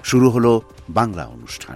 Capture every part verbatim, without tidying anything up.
শুরু হলো বাংলা অনুষ্ঠান।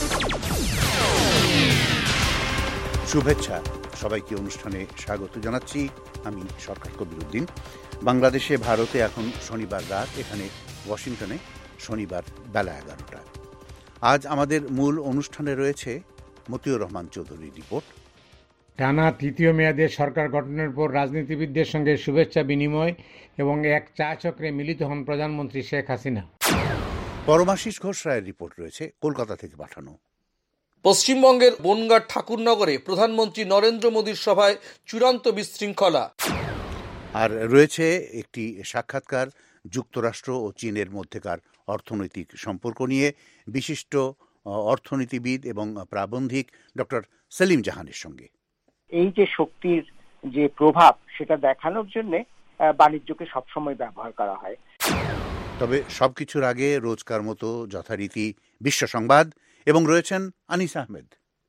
শুভেচ্ছা, সবাইকে অনুষ্ঠানে স্বাগত জানাচ্ছি। আমি সরকার কবিরউদ্দিন। বাংলাদেশে ভারতে এখন শনিবার রাত, এখানে ওয়াশিংটনে শনিবার বেলা এগারোটা। আজ আমাদের মূল অনুষ্ঠানে রয়েছে মতিউর রহমান চৌধুরীর রিপোর্ট। টানা তৃতীয় মেয়াদে সরকার গঠনের পর রাজনীতিবিদদের সঙ্গে শুভেচ্ছা বিনিময় এবং এক চা চক্রে মিলিত হন প্রধানমন্ত্রী শেখ হাসিনা। পরমাশিস ঘোষ রায়ের রিপোর্ট রয়েছে কলকাতা থেকে পাঠানো। পশ্চিমবঙ্গের বনগাঁ ঠাকুরনগরে প্রধানমন্ত্রী নরেন্দ্র মোদীর সভায় চূড়ান্ত বিশৃঙ্খলা। আর রয়েছে একটি সাক্ষাৎকার যুক্তরাষ্ট্র ও চীনের মধ্যেকার অর্থনৈতিক সম্পর্ক নিয়ে বিশিষ্ট অর্থনীতিবিদ এবং প্রাবন্ধিক ডক্টর সেলিম জাহানের সঙ্গে। এই যে শক্তির যে প্রভাব, সেটা দেখানোর জন্য বাণিজ্যকে সবসময় ব্যবহার করা হয়। তবে সবকিছুর আগে রোজকার মতো যথারীতি বিশ্ব সংবাদ, এবং রয়েছেন আনিস আহমেদ।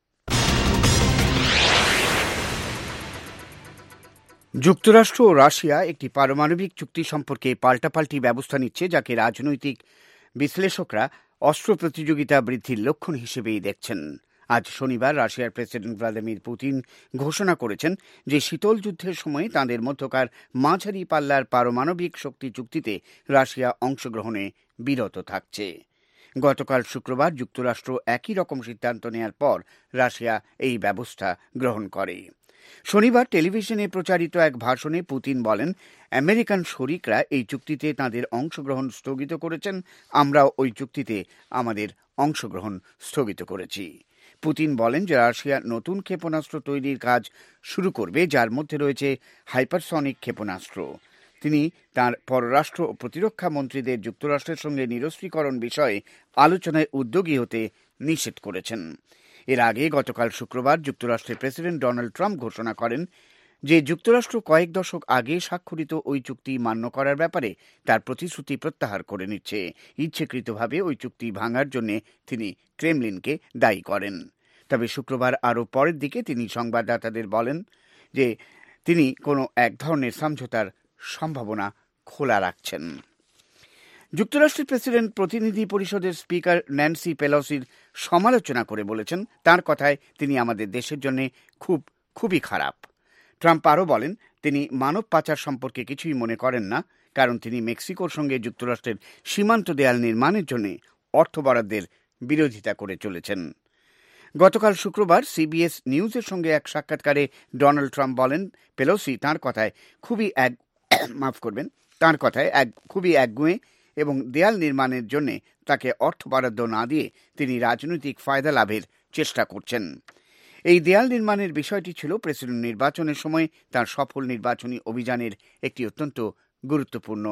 যুক্তরাষ্ট্র ও রাশিয়া একটি পারমাণবিক চুক্তি সম্পর্কে পাল্টাপাল্টি ব্যবস্থা নিচ্ছে, যাকে রাজনৈতিক বিশ্লেষকরা অস্ত্র প্রতিযোগিতা বৃদ্ধির লক্ষণ হিসেবেই দেখছেন। আজ শনিবার রাশিয়ার প্রেসিডেন্ট ভ্লাদিমির পুতিন ঘোষণা করেছেন যে শীতল যুদ্ধের সময় তাঁদের মধ্যকার মাঝারি পাল্লার পারমাণবিক শক্তি চুক্তিতে রাশিয়া অংশগ্রহণে বিরত থাকছে। গতকাল শুক্রবার যুক্তরাষ্ট্র একই রকম সিদ্ধান্ত নেয়ার পর রাশিয়া এই ব্যবস্থা গ্রহণ করে। শনিবার টেলিভিশনে প্রচারিত এক ভাষণে পুতিন বলেন, আমেরিকান শরিকরা এই চুক্তিতে তাঁদের অংশগ্রহণ স্থগিত করেছেন, আমরাও ওই চুক্তিতে আমাদের অংশগ্রহণ স্থগিত করেছি। পুতিন বলেন যে রাশিয়া নতুন ক্ষেপণাস্ত্র তৈরির কাজ শুরু করবে, যার মধ্যে রয়েছে হাইপারসনিক ক্ষেপণাস্ত্র। তিনি তাঁর পররাষ্ট্র ও প্রতিরক্ষা মন্ত্রীদের যুক্তরাষ্ট্রের সঙ্গে নিরস্ত্রীকরণ বিষয়ে আলোচনায় উদ্যোগী হতে নিষেধ করেছেন। এর আগে গতকাল শুক্রবার যুক্তরাষ্ট্রের প্রেসিডেন্ট ডোনাল্ড ট্রাম্প ঘোষণা করেন যে যুক্তরাষ্ট্র কয়েক দশক আগে স্বাক্ষরিত ওই চুক্তি মান্য করার ব্যাপারে তার প্রতিশ্রুতি প্রত্যাহার করে নিচ্ছে। ইচ্ছাকৃতভাবে ওই চুক্তি ভাঙার জন্য তিনি ক্রেমলিনকে দায়ী করেন। তবে শুক্রবার আরও পরের দিকে তিনি সংবাদদাতাদের বলেন যে তিনি কোনো এক ধরনের সমঝোতার সম্ভাবনা খোলা রাখছেন। যুক্তরাষ্ট্রের প্রেসিডেন্ট প্রতিনিধি পরিষদের স্পিকার ন্যান্সি পেলোসির সমালোচনা করে বলেছেন, তার কথায় তিনি আমাদের দেশের জন্য খুব খুবই খারাপ। ট্রাম্প আরও বলেন তিনি মানব পাচার সম্পর্কে কিছুই মনে করেন না, কারণ তিনি মেক্সিকোর সঙ্গে যুক্তরাষ্ট্রের সীমান্ত দেয়াল নির্মাণের জন্য অর্থ বরাদ্দের বিরোধিতা করে চলেছেন। গতকাল শুক্রবার সিবিএস নিউজের সঙ্গে এক সাক্ষাৎকারে ডোনাল্ড ট্রাম্প বলেন, পেলোসি তাঁর কথায় খুবই এক মাফ করবেন তাঁর কথায় এক খুবই একগুঁয়ে এবং দেয়াল নির্মাণের জন্য তাকে অর্থ বরাদ্দ না দিয়ে তিনি রাজনৈতিক ফায়দা লাভের চেষ্টা করছেন। এই দেয়াল নির্মাণের বিষয়টি ছিল প্রেসিডেন্ট নির্বাচনের সময় তার সফল নির্বাচনী অভিযানের একটি অত্যন্ত গুরুত্বপূর্ণ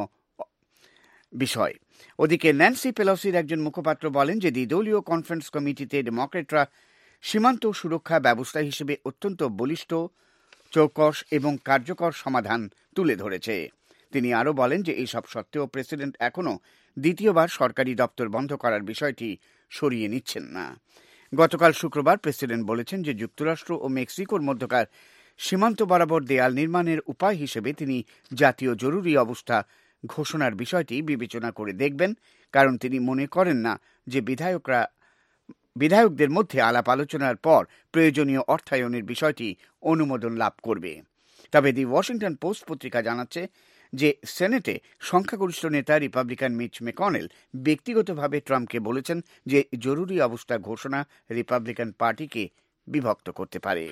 বিষয়। ওদিকে ন্যান্সি পেলোসির একজন মুখপাত্র বলেন যে দ্বিদলীয় কনফারেন্স কমিটিতে ডেমোক্রেটরা সীমান্ত সুরক্ষা ব্যবস্থা হিসেবে অত্যন্ত বলিষ্ঠ, চৌকস এবং কার্যকর সমাধান তুলে ধরেছে। তিনি আরও বলেন যে এইসব সত্ত্বেও প্রেসিডেন্ট এখনও দ্বিতীয়বার সরকারি দপ্তর বন্ধ করার বিষয়টি সরিয়ে নিচ্ছেন না। গতকাল শুক্রবার প্রেসিডেন্ট বলেছেন যে যুক্তরাষ্ট্র ও মেক্সিকোর মধ্যকার সীমান্ত বরাবর দেয়াল নির্মাণের উপায় হিসেবে তিনি জাতীয় জরুরি অবস্থা ঘোষণার বিষয়টি বিবেচনা করে দেখবেন, কারণ তিনি মনে করেন না যে বিধায়করা বিধায়কদের মধ্যে আলাপ আলোচনার পর প্রয়োজনীয় অর্থায়নের বিষয়টি অনুমোদন লাভ করবে। তবে দি ওয়াশিংটন পোস্ট পত্রিকা জানাচ্ছে যে সেনেটে সংখ্যাগরিষ্ঠ নেতা রিপাবলিকান মিচ ম্যাকনেল ব্যক্তিগতভাবে ট্রাম্পকে বলেছেন যে জরুরি অবস্থা ঘোষণা রিপাবলিকান পার্টিকে বিভক্ত করতে পারে।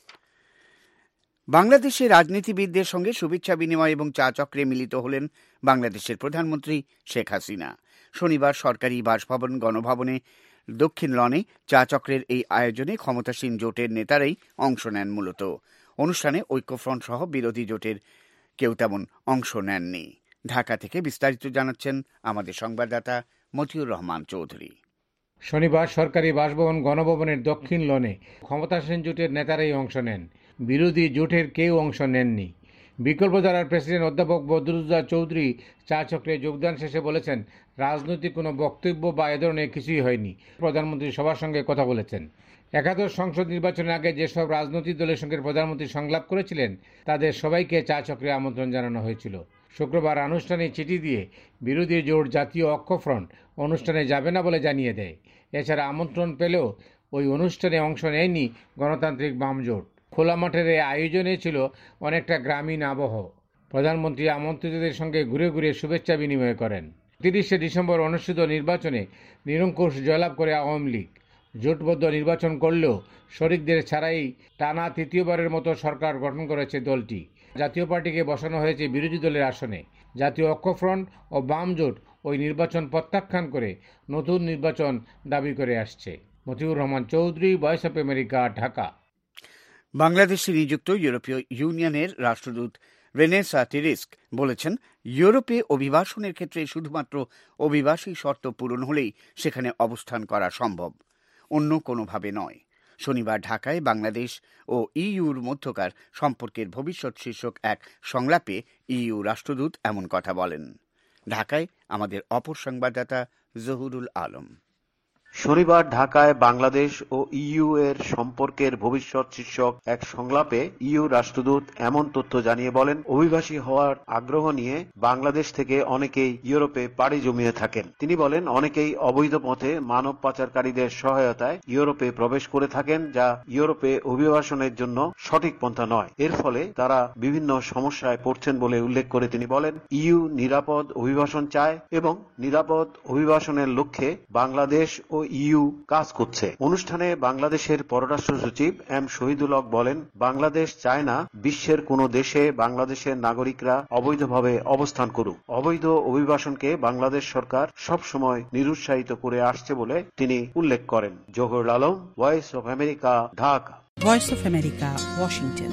বাংলাদেশের রাজনীতিবিদদের সঙ্গে শুভেচ্ছা বিনিময় এবং চা চক্রে মিলিত হলেন বাংলাদেশের প্রধানমন্ত্রী শেখ হাসিনা। শনিবার সরকারি বাসভবন গণভবনে দক্ষিণ লনে চা চক্রের এই আয়োজনে ক্ষমতাসীন জোটের নেতারাই অংশ নেন। মূলত অনুষ্ঠানে ঐক্যফ্রন্ট সহ বিরোধী জোটের কেউ তেমন অংশ নেননি। ঢাকা থেকে বিস্তারিত জানাচ্ছেন আমাদের সংবাদদাতা মতিউর রহমান চৌধুরী। শনিবার সরকারি বাসভবন গণভবনের দক্ষিণ লনে ক্ষমতাসীন জোটের নেতারাই অংশ নেন, বিরোধী জোটের কেউ অংশ নেননি। বিকল্পধারার প্রেসিডেন্ট অধ্যাপক বদরুদ্দোজা চৌধুরী চা চক্রে যোগদান শেষে বলেছেন, রাজনৈতিক কোনো বক্তব্য বা এ ধরনের কিছুই হয়নি। প্রধানমন্ত্রী সবার সঙ্গে কথা বলেছেন। একাদশ সংসদ নির্বাচনের আগে যেসব রাজনৈতিক দলের সঙ্গে প্রধানমন্ত্রী সংলাপ করেছিলেন তাদের সবাইকে চা চক্রে আমন্ত্রণ জানানো হয়েছিল। শুক্রবার আনুষ্ঠানিক চিঠি দিয়ে বিরোধী জোট জাতীয় ঐক্যফ্রন্ট অনুষ্ঠানে যাবে না বলে জানিয়ে দেয়। এছাড়া আমন্ত্রণ পেলেও ওই অনুষ্ঠানে অংশ নেয়নি গণতান্ত্রিক বাম জোট। খোলা মাঠের এই আয়োজনে ছিল অনেকটা গ্রামীণ আবহ। প্রধানমন্ত্রী আমন্ত্রিতদের সঙ্গে ঘুরে ঘুরে শুভেচ্ছা বিনিময় করেন। তিরিশে ডিসেম্বর অনুষ্ঠিত নির্বাচনে নিরঙ্কুশ জয়লাভ করে আওয়ামী লীগ। জোটবদ্ধ নির্বাচন করলেও শরিকদের ছাড়াই টানা তৃতীয়বারের মতো সরকার গঠন করেছে দলটি। জাতীয় পার্টিকে বসানো হয়েছে বিরোধী দলের আসনে। জাতীয় ঐক্যফ্রন্ট ও বাম জোট ওই নির্বাচন প্রত্যাখ্যান করে নতুন নির্বাচন দাবি করে আসছে। Motiur Rahman Chowdhury, Voice of America, Dhaka. বাংলাদেশে নিযুক্ত ইউরোপীয় ইউনিয়নের রাষ্ট্রদূত রেনেসা টেরিস্ক বলেছেন, ইউরোপে অভিবাসনের ক্ষেত্রে শুধুমাত্র অভিবাসী শর্ত পূরণ হলেই সেখানে অবস্থান করা সম্ভব, অন্য কোনোভাবে নয়। শনিবার ঢাকায় বাংলাদেশ ও ইইউর মধ্যকার সম্পর্কের ভবিষ্যৎ শীর্ষক এক সংলাপে ইইউ রাষ্ট্রদূত এমন কথা বলেন। ঢাকায় আমাদের অপর সংবাদদাতা জহুরুল আলম। শনিবার ঢাকায় বাংলাদেশ ও ইইউ এর সম্পর্কের ভবিষ্যৎ শীর্ষক এক সংলাপে ইইউ রাষ্ট্রদূত এমন তথ্য জানিয়ে বলেন, অভিবাসী হওয়ার আগ্রহ নিয়ে বাংলাদেশ থেকে অনেকেই ইউরোপে পাড়ি জমিয়ে থাকেন। তিনি বলেন, অনেকেই অবৈধ পথে মানব পাচারকারীদের সহায়তায় ইউরোপে প্রবেশ করে থাকেন, যা ইউরোপে অভিবাসনের জন্য সঠিক পন্থা নয়। এর ফলে তারা বিভিন্ন সমস্যায় পড়ছেন বলে উল্লেখ করে তিনি বলেন, ইইউ নিরাপদ অভিবাসন চায় এবং নিরাপদ অভিবাসনের লক্ষ্যে বাংলাদেশ ও ইইউ কাজ করছে। অনুষ্ঠানে বাংলাদেশের পররাষ্ট্র সচিব এম শহীদুল হক বলেন, বাংলাদেশ চায় না বিশ্বের কোনো দেশে বাংলাদেশের নাগরিকরা অবৈধভাবে অবস্থান করুক। অবৈধ অভিবাসনকে বাংলাদেশ সরকার সবসময় নিরুৎসাহিত করে আসছে বলে তিনি উল্লেখ করেন। Zahurul Alam, Voice of America, Dhaka. Voice of America, Washington.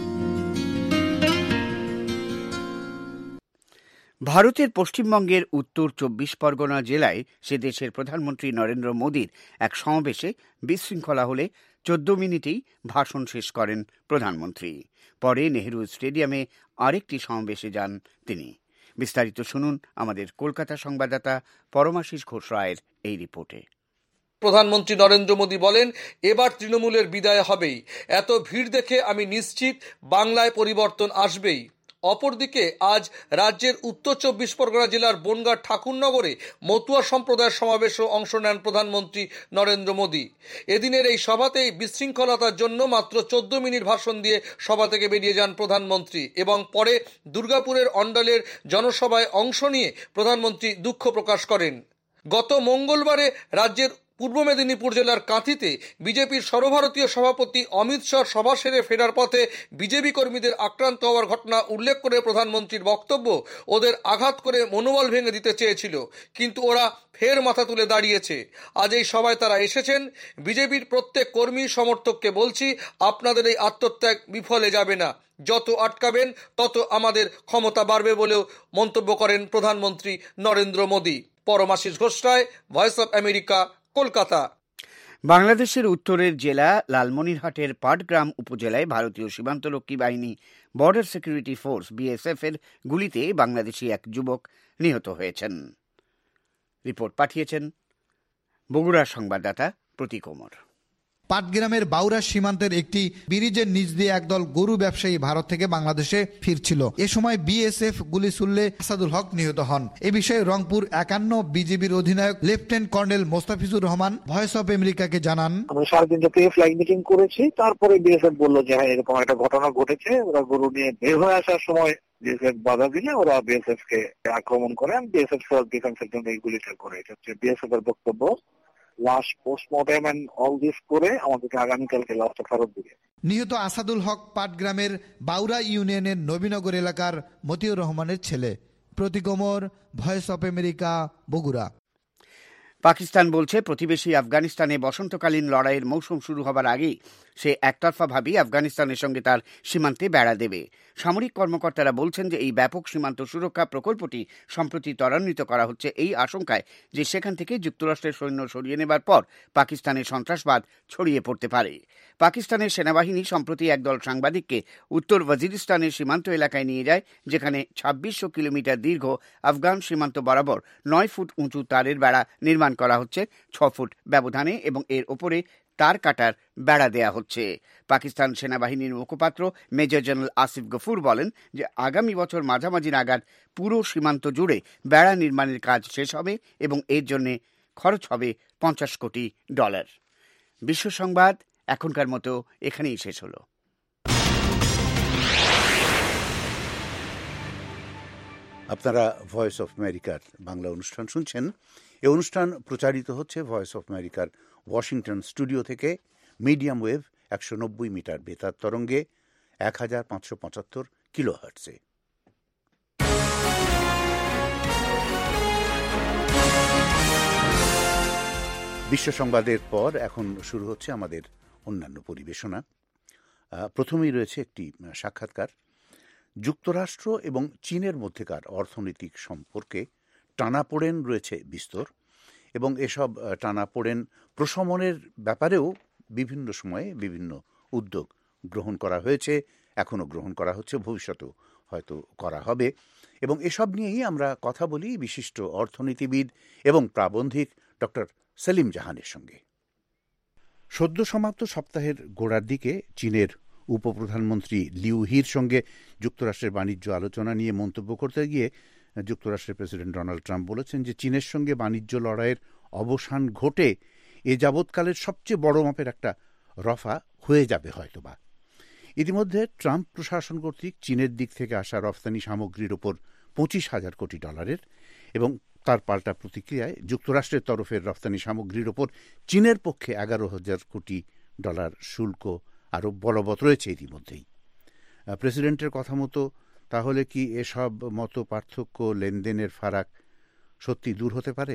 ভারতের পশ্চিমবঙ্গের উত্তর চব্বিশ পরগনা জেলায় সে দেশের প্রধানমন্ত্রী নরেন্দ্র মোদীর এক সমাবেশে বিশৃঙ্খলা হলে চোদ্দ মিনিটেই ভাষণ শেষ করেন প্রধানমন্ত্রী। পরে নেহেরু স্টেডিয়ামে আরেকটি সমাবেশে যান তিনি। বিস্তারিত শুনুন আমাদের কলকাতা সংবাদদাতা পরমাশিস ঘোষ রায়ের এই রিপোর্টে। প্রধানমন্ত্রী নরেন্দ্র মোদী বলেন, এবার তৃণমূলের বিদায় হবেই। এত ভিড় দেখে আমি নিশ্চিত বাংলায় পরিবর্তন আসবেই। অপরদিকে আজ রাজ্যের উত্তর চব্বিশ পরগনা জেলার বনগাঁ ঠাকুরনগরে মতুয়া সম্প্রদায়ের সমাবেশে অংশ নেন প্রধানমন্ত্রী নরেন্দ্র মোদী। এদিনের এই সভাতেই বিশৃঙ্খলতার জন্য মাত্র চোদ্দ মিনিট ভাষণ দিয়ে সভা থেকে বেরিয়ে যান প্রধানমন্ত্রী এবং পরে দুর্গাপুরের অন্ডালের জনসভায় অংশ নিয়ে প্রধানমন্ত্রী দুঃখ প্রকাশ করেন। গত মঙ্গলবারে রাজ্যের পূর্ব মেদিনীপুর জেলার কাঁথিতে বিজেপির সর্বভারতীয় সভাপতি অমিত শাহ সভা সেরে ফেরার পথে বিজেপি কর্মীদের আক্রান্ত হওয়ার ঘটনা উল্লেখ করে প্রধানমন্ত্রীর বক্তব্য, ওদের আঘাত করে মনোবল ভেঙে দিতে চেয়েছিল, কিন্তু ওরা ফের মাথা তুলে দাঁড়িয়েছে। আজ এই সভায় তারা এসেছেন। বিজেপির প্রত্যেক কর্মী সমর্থককে বলছি, আপনাদের এই আত্মত্যাগ বিফলে যাবে না। যত আটকাবেন তত আমাদের ক্ষমতা বাড়বে বলেও মন্তব্য করেন প্রধানমন্ত্রী Narendra Modi. Paramashis Ghosh Roy, Voice of America, Kolkata. বাংলাদেশের উত্তরের জেলা লালমনিরহাটের পাটগ্রাম উপজেলায় ভারতীয় সীমান্তরক্ষী বাহিনী বর্ডার সিকিউরিটি ফোর্স বিএসএফ এর গুলিতে বাংলাদেশি এক যুবক নিহত হয়েছেন। রিপোর্ট পাঠিয়েছেন বগুড়ার সংবাদদাতা প্রতীক ওমর। পাটগ্রামের বাউরা সীমান্তের একটি ব্রিজের নিচ দিয়ে একদল গরু ব্যবসায়ী ভারত থেকে বাংলাদেশে ফিরছিল। এ সময় বিএসএফ গুলি ছুড়লে আসাদুল হক নিহত হন। এ বিষয়ে রংপুর একান্ন বিজিবির অধিনায়ক lieutenant colonel Mustafizur Rahman Voice of আমেরিকাকে জানান, আমরা সারাদিন থেকে ফ্ল্যাগ মিটিং করেছি, তারপরে বিএসএফ বললো যে হ্যাঁ এরকম একটা ঘটনা ঘটেছে। ওরা গরু নিয়ে বের হয়ে আসার সময় বিএসএফ বাধা দিলে ওরা বিএসএফ কে আক্রমণ করেন। বিএসএফ সেলফ ডিফেন্সের জন্য এই গুলিটা করে। এটা হচ্ছে বিএসএফ এর বক্তব্য। লাশ পোস্টমর্টেম এন্ড অল দিস করে আমাদেরকে আগামীকালকে লাশটা ফেরত দিবে। নিহত আসাদুল হক পাটগ্রামের বাউরা ইউনিয়নের নবীনগর এলাকার মতিউর রহমানের ছেলে। Pratik Omar, Voice of America, Bogura. Pakistan বলছে প্রতিবেশী আফগানিস্তানে বসন্তকালীন লড়াইয়ের মৌসুম শুরু হবার আগেই সে একতরফাভাবেই আফগানিস্তানের সঙ্গে তার সীমান্তে বেড়া দেবে। সামরিক কর্মকর্তারা বলছেন যে এই ব্যাপক সীমান্ত সুরক্ষা প্রকল্পটি সম্প্রতি ত্বরান্বিত করা হচ্ছে এই আশঙ্কায় যে সেখান থেকে যুক্তরাষ্ট্রের সৈন্য সরিয়ে নেবার পর পাকিস্তানের সন্ত্রাসবাদ ছড়িয়ে পড়তে পারে। পাকিস্তানের সেনাবাহিনী সম্প্রতি একদল সাংবাদিককে উত্তর ওয়াজিরিস্তানের সীমান্ত এলাকায় নিয়ে যায়, যেখানে ছাব্বিশশো কিলোমিটার দীর্ঘ আফগান সীমান্ত বরাবর নয় ফুট উঁচু তারের বেড়া নির্মাণ করা হচ্ছে ছ ফুট ব্যবধানে এবং এর ওপরে তার কাটার বেড়া দেয়া হচ্ছে। পাকিস্তান সেনাবাহিনীর মুখপাত্র মেজর জেনারেল আসিফ গফুর বলেন যে আগামী বছর মাঝামাঝি নাগাদ পুরো সীমান্ত জুড়ে বেড়া নির্মাণের কাজ শেষ হবে এবং এর জন্য খরচ হবে পঞ্চাশ কোটি ডলার। বিশ্ব সংবাদ এখনকার মতো এখানেই শেষ হলো। আপনারা ভয়েস অফ আমেরিকার বাংলা অনুষ্ঠান শুনছেন। এই অনুষ্ঠান প্রচারিত হচ্ছে ভয়েস অফ আমেরিকার ওয়াশিংটন স্টুডিও থেকে মিডিয়াম ওয়েভ একশো নব্বই মিটার বেতার তরঙ্গে এক হাজার পাঁচশো পঁচাত্তর কিলো হার্টসে। বিশ্ব সংবাদের পর এখন শুরু হচ্ছে আমাদের অন্যান্য পরিবেশনা। প্রথমেই রয়েছে একটি সাক্ষাৎকার। যুক্তরাষ্ট্র এবং চীনের মধ্যেকার অর্থনৈতিক সম্পর্কে টানাপোড়েন রয়েছে বিস্তর এবং এসব টানাপোড়েন প্রশমনের ব্যাপারেও বিভিন্ন সময়ে বিভিন্ন উদ্যোগ গ্রহণ করা হয়েছে, এখনও গ্রহণ করা হচ্ছে, ভবিষ্যতেও হয়তো করা হবে। এবং এসব নিয়েই আমরা কথা বলি বিশিষ্ট অর্থনীতিবিদ এবং প্রাবন্ধিক ডক্টর সেলিম জাহানের সঙ্গে। সদ্য সমাপ্ত সপ্তাহের গোড়ার দিকে চীনের উপপ্রধানমন্ত্রী লিউ হির সঙ্গে যুক্তরাষ্ট্রের বাণিজ্য আলোচনা নিয়ে মন্তব্য করতে গিয়ে যুক্তরাষ্ট্রের প্রেসিডেন্ট ডোনাল্ড ট্রাম্প বলেছেন যে চীনের সঙ্গে বাণিজ্য লড়াইয়ের অবসান ঘটে এ যাবৎকালের সবচেয়ে বড় মাপের একটা রফা হয়ে যাবে হয়তোবা। ইতিমধ্যে ট্রাম্প প্রশাসন কর্তৃক চীনের দিক থেকে আসা রফতানি সামগ্রীর ওপর পঁচিশ হাজার কোটি ডলারের এবং তার পাল্টা প্রতিক্রিয়ায় যুক্তরাষ্ট্রের তরফের রফতানি সামগ্রীর ওপর চীনের পক্ষে এগারো হাজার কোটি ডলার শুল্ক আরও বলবৎ রয়েছে ইতিমধ্যেই। প্রেসিডেন্টের কথা মতো তাহলে কি এসব মতো পার্থক্য লেনদেনের ফারাক সত্যি দূর হতে পারে?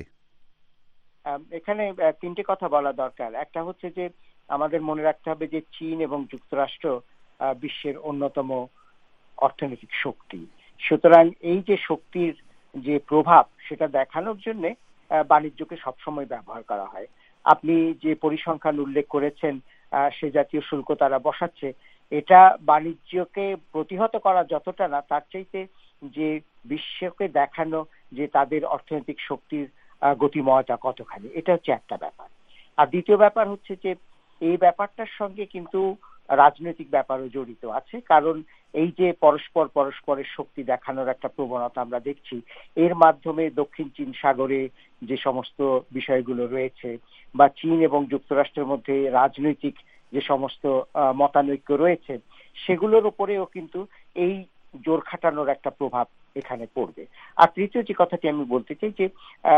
এখানে তিনটে কথা বলা দরকার। একটা হচ্ছে যে আমাদের মনে রাখতে হবে যে চীন এবং যুক্তরাষ্ট্র বিশ্বের অন্যতম অর্থনৈতিক শক্তি। সুতরাং এই যে শক্তির যে প্রভাব সেটা দেখানোর জন্য বাণিজ্যকে সবসময় ব্যবহার করা হয়। আপনি যে পরিসংখ্যান উল্লেখ করেছেন সে জাতীয় শুল্ক তারা বসাচ্ছে, এটা বাণিজ্যকে প্রতিহত করা যতটা না তার চাইতে যে বিশ্বকে দেখানো যে তাদের অর্থনৈতিক শক্তির গতিময়তা কতখানি, এটা হচ্ছে একটা ব্যাপার। আর দ্বিতীয় ব্যাপার হচ্ছে যে এই ব্যাপারটার সঙ্গে কিন্তু রাজনৈতিক ব্যাপারও জড়িত আছে। কারণ এই যে পরস্পর পরস্পরের শক্তি দেখানোর একটা প্রবণতা আমরা দেখছি, এর মাধ্যমে দক্ষিণ চীন সাগরে যে সমস্ত বিষয়গুলো রয়েছে বা চীন এবং যুক্তরাষ্ট্রের মধ্যে রাজনৈতিক যে সমস্ত মতানৈক্য রয়েছে সেগুলোর উপরেও কিন্তু এই জোর খাটানোর একটা প্রভাব এখানে পড়বে। আর তৃতীয় যে কথাটি আমি বলতে চাই যে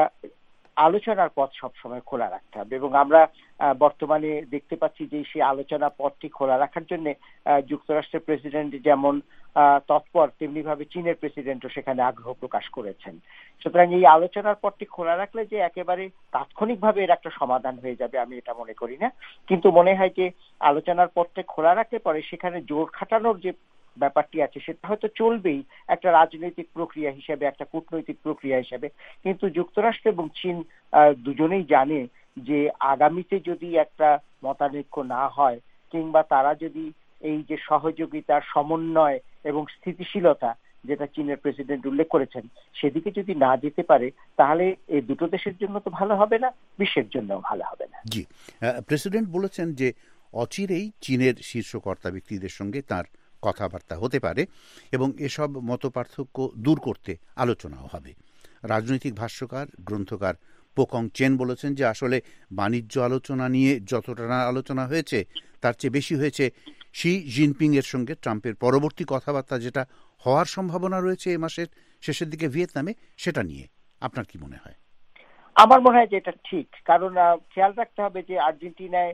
আলোচনার পথ সবসময় খোলা রাখতে হবে এবং আমরা বর্তমানে দেখতে পাচ্ছি যে সেই আলোচনা পথটি খোলা রাখার জন্য যুক্তরাষ্ট্রের প্রেসিডেন্ট যেমন তৎপর তেমনি ভাবে চীনের প্রেসিডেন্টও সেখানে আগ্রহ প্রকাশ করেছেন। সুতরাং এই আলোচনার পথটি খোলা রাখলে যে একেবারে তাৎক্ষণিকভাবে এর একটা সমাধান হয়ে যাবে আমি এটা মনে করি না, কিন্তু মনে হয় যে আলোচনার পথটি খোলা রাখলে পরে সেখানে জোর খাটানোর যে ব্যাপারটি আছে সেটা হয়তো চলবেই একটা রাজনৈতিক প্রক্রিয়া হিসেবে, একটা কূটনৈতিক প্রক্রিয়া হিসেবে, কিন্তু যুক্তরাষ্ট্র এবং চীন দুজনেই জানে যে আগামীতে যদি একটা মতানৈক্য না হয় কিংবা তারা যদি এই যে সহযোগিতার সমন্বয় এবং স্থিতিশীলতা যেটা চীনের প্রেসিডেন্ট উল্লেখ করেছেন সেদিকে যদি না যেতে পারে তাহলে এই দুটো দেশের জন্য তো ভালো হবে না, বিশ্বের জন্যও ভালো হবে না। জি, প্রেসিডেন্ট বলেছেন যে অচিরেই চীনের শীর্ষ কর্তা ব্যক্তিদের সঙ্গে তার কথাবার্তা হতে পারে এবং এসব মতপার্থক্য দূর করতে আলোচনাও হবে। রাজনৈতিক ভাষ্যকার গ্রন্থকার পোকং চেন বলেছেন যে আসলে বাণিজ্য আলোচনা নিয়ে যতটা না আলোচনা হয়েছে তার চেয়ে বেশি হয়েছে শি জিনপিং এর সঙ্গে ট্রাম্পের পরবর্তী কথাবার্তা যেটা হওয়ার সম্ভাবনা রয়েছে এই মাসের শেষের দিকে ভিয়েতনামে, সেটা নিয়ে আপনার কি মনে হয়? আমার মনে হয় যে এটা ঠিক, কারণ খেয়াল রাখতে হবে যে আর্জেন্টিনায়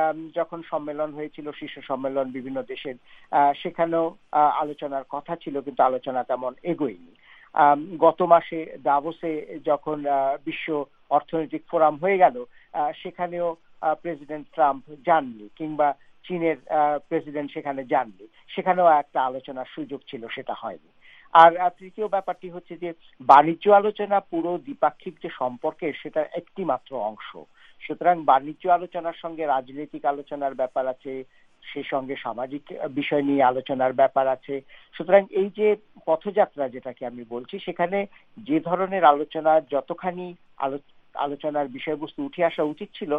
যখন সম্মেলন হয়েছিল, শীর্ষ সম্মেলন বিভিন্ন দেশের, সেখানেও আলোচনার কথা ছিল কিন্তু আলোচনা তেমন এগোয়নি। গত মাসে দাভোসে যখন বিশ্ব অর্থনৈতিক ফোরাম হয়ে গেল সেখানেও প্রেসিডেন্ট ট্রাম্প যাননি কিংবা চীনের প্রেসিডেন্ট সেখানে যাননি, সেখানেও একটা আলোচনার সুযোগ ছিল, সেটা হয়নি। আর তৃতীয় ব্যাপারটি হচ্ছে যে বাণিজ্য আলোচনা পুরো দ্বিপাক্ষিক যে সম্পর্কের সেটা একটি মাত্র অংশ। সুতরাং বাণিজ্য আলোচনার সঙ্গে রাজনৈতিক আলোচনার ব্যাপার আছে, সেই সঙ্গে সামাজিক বিষয় নিয়ে আলোচনার ব্যাপার আছে। সুতরাং এই যে পথযাত্রা যেটাকে আমি বলছি সেখানে যে ধরনের আলোচনা যতখানি আলোচনার বিষয়বস্তু উঠে আসা উচিত ছিল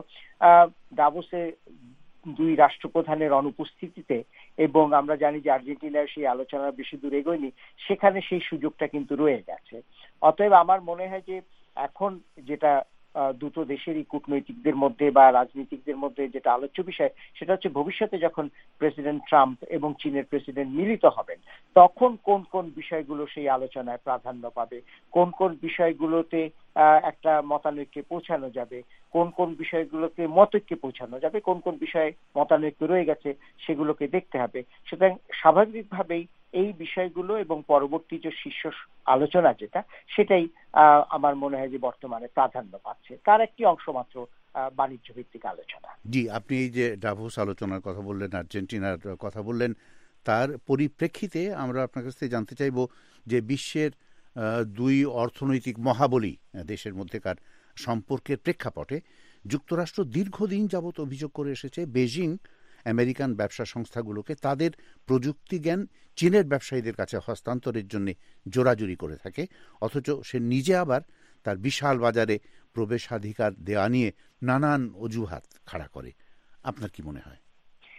দাভোসে দুই রাষ্ট্রপ্রধানের অনুপস্থিতিতে, এবং আমরা জানি যে আর্জেন্টিনার সেই আলোচনা বেশি দূর এগোয়নি, সেখানে সেই সুযোগটা কিন্তু রয়ে গেছে। অতএব আমার মনে হয় যে এখন যেটা দুটো দেশেরই কূটনৈতিকদের মধ্যে বা রাজনীতিকদের মধ্যে যেটা আলোচ্য বিষয়, সেটা হচ্ছে ভবিষ্যতে যখন প্রেসিডেন্ট ট্রাম্প এবং চীনের প্রেসিডেন্ট মিলিত হবেন, তখন কোন কোন বিষয়গুলো সেই আলোচনায় প্রাধান্য পাবে, কোন কোন বিষয়গুলোতে একটা মতানৈক্যে পৌঁছানো যাবে, কোন কোন বিষয়গুলোতে মতৈক্যে পৌঁছানো যাবে, কোন কোন বিষয়ে মতানৈক্য রয়ে গেছে সেগুলোকে দেখতে হবে। সুতরাং স্বাভাবিকভাবেই এই বিষয়গুলো এবং পরবর্তী যে শীর্ষ আলোচনা যেটা, সেটাই আমার মনে হয় যে বর্তমানে প্রাধান্য পাচ্ছে। তার একটি অংশ মাত্র বাণিজ্য ভিত্তিক আলোচনা। জি, আপনি এই যে ডাভোস আলোচনার কথা বললেন, আর্জেন্টিনার কথা বললেন, তার পরিপ্রেক্ষিতে আমরা আপনার কাছ থেকে জানতে চাইব যে বিশ্বের দুই অর্থনৈতিক মহাবলী দেশের মধ্যেকার সম্পর্কের প্রেক্ষাপটে যুক্তরাষ্ট্র দীর্ঘদিন যাবৎ অভিযোগ করে এসেছে বেজিং আমেরিকান ব্যবসা সংস্থাগুলোকে তাদের প্রযুক্তি জ্ঞান চীনের ব্যবসায়ীদের কাছে হস্তান্তরের জন্য জোরাজুরি করে থাকে, অথচ সে নিজে আবার তার বিশাল বাজারে প্রবেশাধিকার দেওয়া নিয়ে নানান অজুহাত খাড়া করে। আপনার কি মনে হয়?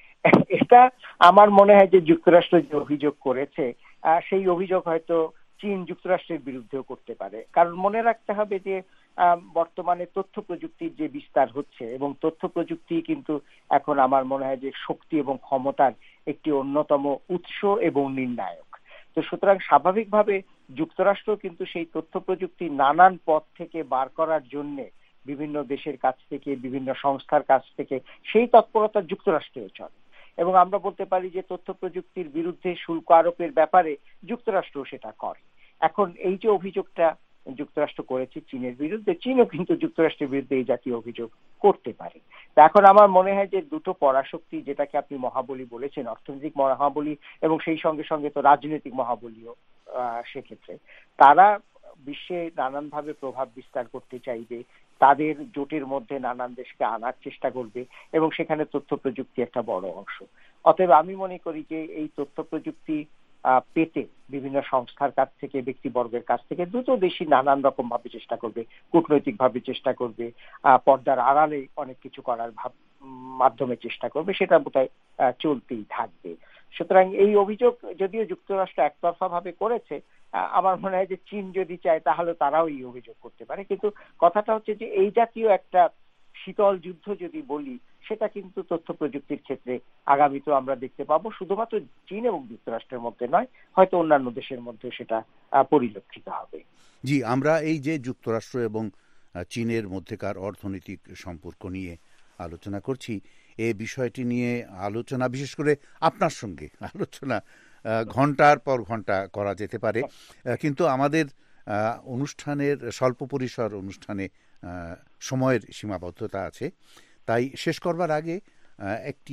এটা আমার মনে হয় যে যুক্তরাষ্ট্র যে অভিযোগ করেছে সেই অভিযোগ হয়তো চীন যুক্তরাষ্ট্রের বিরুদ্ধেও করতে পারে। কারণ মনে রাখতে হবে যে বর্তমানে তথ্য প্রযুক্তির যে বিস্তার হচ্ছে, এবং তথ্য প্রযুক্তি কিন্তু এখন আমার মনে হয় যে শক্তি এবং ক্ষমতার একটি অন্যতম উৎস এবং নির্ণায়ক। তো সুতরাং স্বাভাবিকভাবে যুক্তরাষ্ট্র কিন্তু সেই তথ্য প্রযুক্তি নানান পথ থেকে বার করার জন্য বিভিন্ন দেশের কাছ থেকে, বিভিন্ন সংস্থার কাছ থেকে সেই তৎপরতা যুক্তরাষ্ট্রেও চলে। এবং আমরা বলতে পারি যে তথ্য প্রযুক্তির বিরুদ্ধে শুল্ক আরোপের ব্যাপারে যুক্তরাষ্ট্র সেটা করে। এখন এই যে অভিযোগটা যুক্তরাষ্ট্র করেছে চীনের বিরুদ্ধে, চীনও কিন্তু যুক্তরাষ্ট্রের বিরুদ্ধে এই জাতীয় অভিযোগ করতে পারে। এখন আমার মনে হয় যে দুটো পরাশক্তি, যেটাকে আপনি মহাবলী বলেছেন, অর্থনৈতিক মহাবলী এবং সেই সঙ্গে সঙ্গে তো রাজনৈতিক মহাবলীও, সেক্ষেত্রে তারা বিশ্বে নানানভাবে প্রভাব বিস্তার করতে চাইবে, তাদের জোটের মধ্যে নানান দেশকে আনার চেষ্টা করবে, এবং সেখানে তথ্য প্রযুক্তি একটা বড় অংশ। অতএব আমি মনে করি যে এই তথ্য প্রযুক্তি পেতে বিভিন্ন সংস্থার কাছ থেকে, ব্যক্তিবর্গের কাছ থেকে দুটো দেশই নানান রকম ভাবে চেষ্টা করবে, কূটনৈতিক ভাবে চেষ্টা করবে, পর্দার আড়ালে অনেক কিছু করার ভাব মাধ্যমে চেষ্টা করবে, সেটা বোধহয় চলতেই থাকবে। সুতরাং এই অভিযোগ যদিও যুক্তরাষ্ট্র একতরফা ভাবে করেছে, আমার মনে হয় যে চীন যদি চায় তাহলে তারাও এই অভিযোগ করতে পারে। কিন্তু কথাটা হচ্ছে যে এই জাতীয় একটা শীতল যুদ্ধ যদি বলি, সেটা কিন্তু তথ্য প্রযুক্তির ক্ষেত্রে আগামীতেও আমরা দেখতে পাবো, শুধুমাত্র চীন এবং যুক্তরাষ্ট্রের মধ্যে নয়, হয়তো অন্যান্য দেশের মধ্যে সেটা পরিলক্ষিত হবে। জি, আমরা এই যে যুক্তরাষ্ট্র এবং চীনের মধ্যেকার অর্থনৈতিক সম্পর্ক নিয়ে আলোচনা করছি, এই বিষয়টি নিয়ে আলোচনা, বিশেষ করে আপনার সঙ্গে আলোচনা ঘন্টার পর ঘন্টা করা যেতে পারে, কিন্তু আমাদের অনুষ্ঠানের স্বল্প পরিসর অনুষ্ঠানে সময়ের সীমাবদ্ধতা আছে। তাই শেষ করবার আগে একটি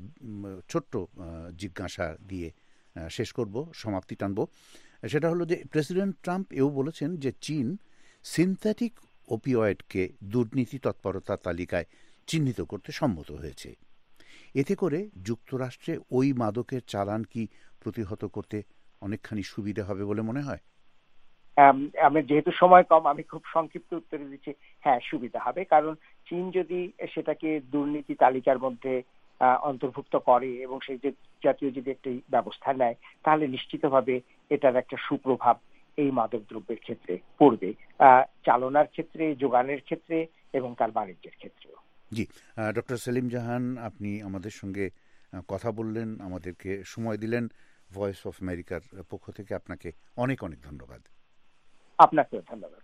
ছোট্ট জিজ্ঞাসা দিয়ে শেষ করব, সমাপ্তি টানব। সেটা হলো যে প্রেসিডেন্ট ট্রাম্প এও বলেছেন যে চীন সিনথেটিক ওপিওয়েডকে দুর্নীতি তৎপরতার তালিকায় চিহ্নিত করতে সম্মত হয়েছে। এতে করে যুক্তরাষ্ট্রে ওই মাদকের চালান কি প্রতিহত করতে অনেকখানি সুবিধা হবে বলে মনে হয়? আমি যেহেতু সময় কম, আমি খুব সংক্ষিপ্ত উত্তরে দিচ্ছি, হ্যাঁ, সুবিধা হবে। কারণ চীন যদি সেটাকে দুর্নীতি তালিকার মধ্যে অন্তর্ভুক্ত করে এবং সেই যে জাতীয় যদি একটি ব্যবস্থা নেয়, তাহলে নিশ্চিতভাবে এটার একটা সুপ্রভাব এই মাদক দ্রব্যের ক্ষেত্রে পড়বে, চালনার ক্ষেত্রে, যোগানের ক্ষেত্রে এবং তার বাণিজ্যের ক্ষেত্রেও। জি, ডক্টর সেলিম জাহান, আপনি আমাদের সঙ্গে কথা বললেন, আমাদেরকে সময় দিলেন। ভয়েস অফ আমেরিকার পক্ষ থেকে আপনাকে অনেক অনেক ধন্যবাদ। আপনাকেও ধন্যবাদ।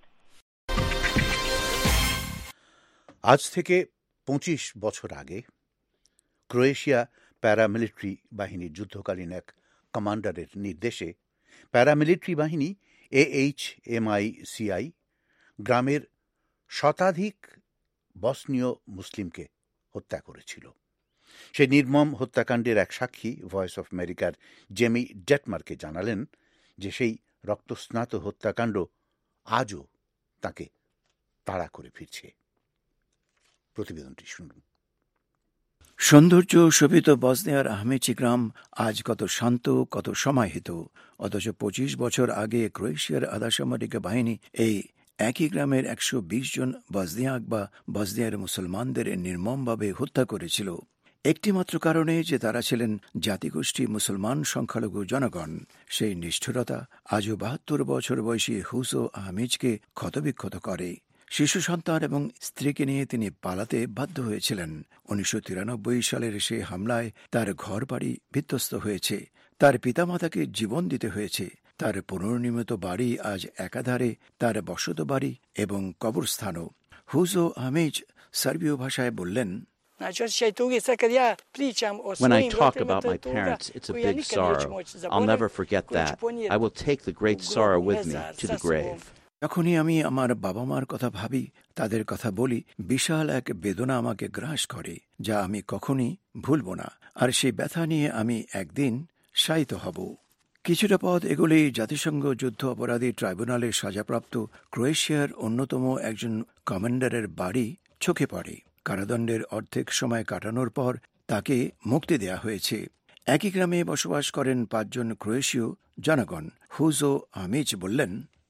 আজ থেকে পঁচিশ বছর আগে ক্রোয়েশিয়া প্যারামিলিটারি বাহিনীর যুদ্ধকালীন এক কমান্ডারের নির্দেশে প্যারামিলিটারি বাহিনী A H M I C I গ্রামের শতাধিক বসনীয় মুসলিমকে হত্যা করেছিল। সেই নির্মম হত্যাকাণ্ডের এক সাক্ষী ভয়েস অফ আমেরিকার জেমি ডেটমারকে জানালেন যে সেই রক্তস্নাত হত্যাকাণ্ড আজও তাকে তাড়া করে ফিরছে। প্রতিবেদনটি শুনুন। সৌন্দর্য শোভিত বসনিয়ার আহমেচি গ্রাম আজ কত শান্ত, কত সমাহিত, অথচ পঁচিশ বছর আগে ক্রোয়েশিয়ার আধাসামরিক বাহিনী এই একই গ্রামের একশো বিশ জন বজনিয়াক বা বজনিয়ার মুসলমানদের নির্মমভাবে হত্যা করেছিল, একটিমাত্র কারণে যে তারা ছিলেন জাতিগোষ্ঠী মুসলমান সংখ্যালঘু জনগণ। সেই নিষ্ঠুরতা আজও বাহাত্তর বছর বয়সী হুসো আহমেদকে ক্ষতবিক্ষত করে। শিশু সন্তান এবং স্ত্রীকে নিয়ে তিনি পালাতে বাধ্য হয়েছিলেন। উনিশশো তিরানব্বই সালের সে হামলায় তার ঘর বাড়ি বিধ্বস্ত হয়েছে, তার পিতামাতাকে জীবন দিতে হয়েছে। তার পুনর্নির্মিত বাড়ি আজ একাধারে তার বসত বাড়ি এবং কবরস্থানও। হুসো আহমেদ সার্বীয় ভাষায় বললেন, When I talk about my parents, it's a big sorrow. I'll never forget that. I will take the great sorrow with me to the grave. যখনই আমি আমার বাবা মার কথা ভাবি, তাদের কথা বলি, বিশাল এক বেদনা আমাকে গ্রাস করে, যা আমি কখনই ভুলব না। আর সেই ব্যথা নিয়ে আমি একদিন শায়িত হব। কিছুটা পথ এগোলেই জাতিসংঘ যুদ্ধ অপরাধী ট্রাইব্যুনালে সাজাপ্রাপ্ত ক্রোয়েশিয়ার অন্যতম একজন কমান্ডারের বাড়ি চোখে পড়ে। কারাদণ্ডের অর্ধেক সময় কাটানোর পর তাকে মুক্তি দেয়া হয়েছে। একই গ্রামে বসবাস করেন পাঁচজন ক্রোয়েশীয় জনগণ। হুসো আহমেদ বললেন,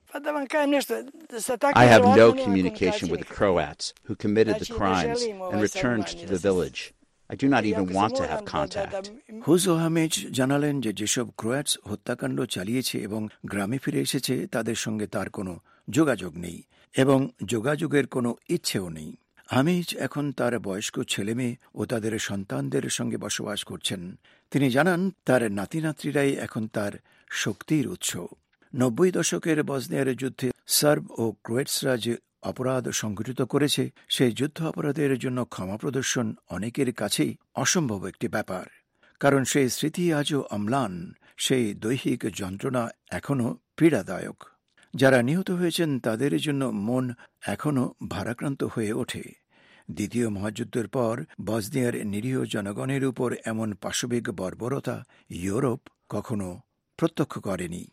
I have no communication with the Croats who committed the crimes and returned to the village. I do not even want to have contact. হুসো Ahmed জানালেন যে যেসব ক্রোয়াটস হত্যাকাণ্ড চালিয়েছে এবং গ্রামে ফিরে এসেছে তাদের সঙ্গে তার কোনো যোগাযোগ নেই এবং যোগাযোগের কোনো ইচ্ছেও নেই। আহমেদ এখন তার বয়স্ক ছেলেমেয়ে ও তাদের সন্তানদের সঙ্গে বসবাস করছেন। তিনি জানান তার নাতিনাতনিরাই এখন তার শক্তির উৎস। নব্বই দশকের বসনিয়ার যুদ্ধে সার্ব ও ক্রোয়েটসরা যে অপরাধ সংঘটিত করেছে, সেই যুদ্ধ অপরাধের জন্য ক্ষমা প্রদর্শন অনেকের কাছেই অসম্ভব একটি ব্যাপার, কারণ সেই স্মৃতি আজও অম্লান, সেই দৈহিক যন্ত্রণা এখনও পীড়াদায়ক। যারা নিহত হয়েছেন তাদের জন্য মন এখনও ভারাক্রান্ত হয়ে ওঠে। দ্বিতীয় মহাযুদ্ধের পর বসনিয়ার নিরীহ জনগণের উপর এমন পাশবিক বর্বরতা ইউরোপ কখনো প্রত্যক্ষ করেনি।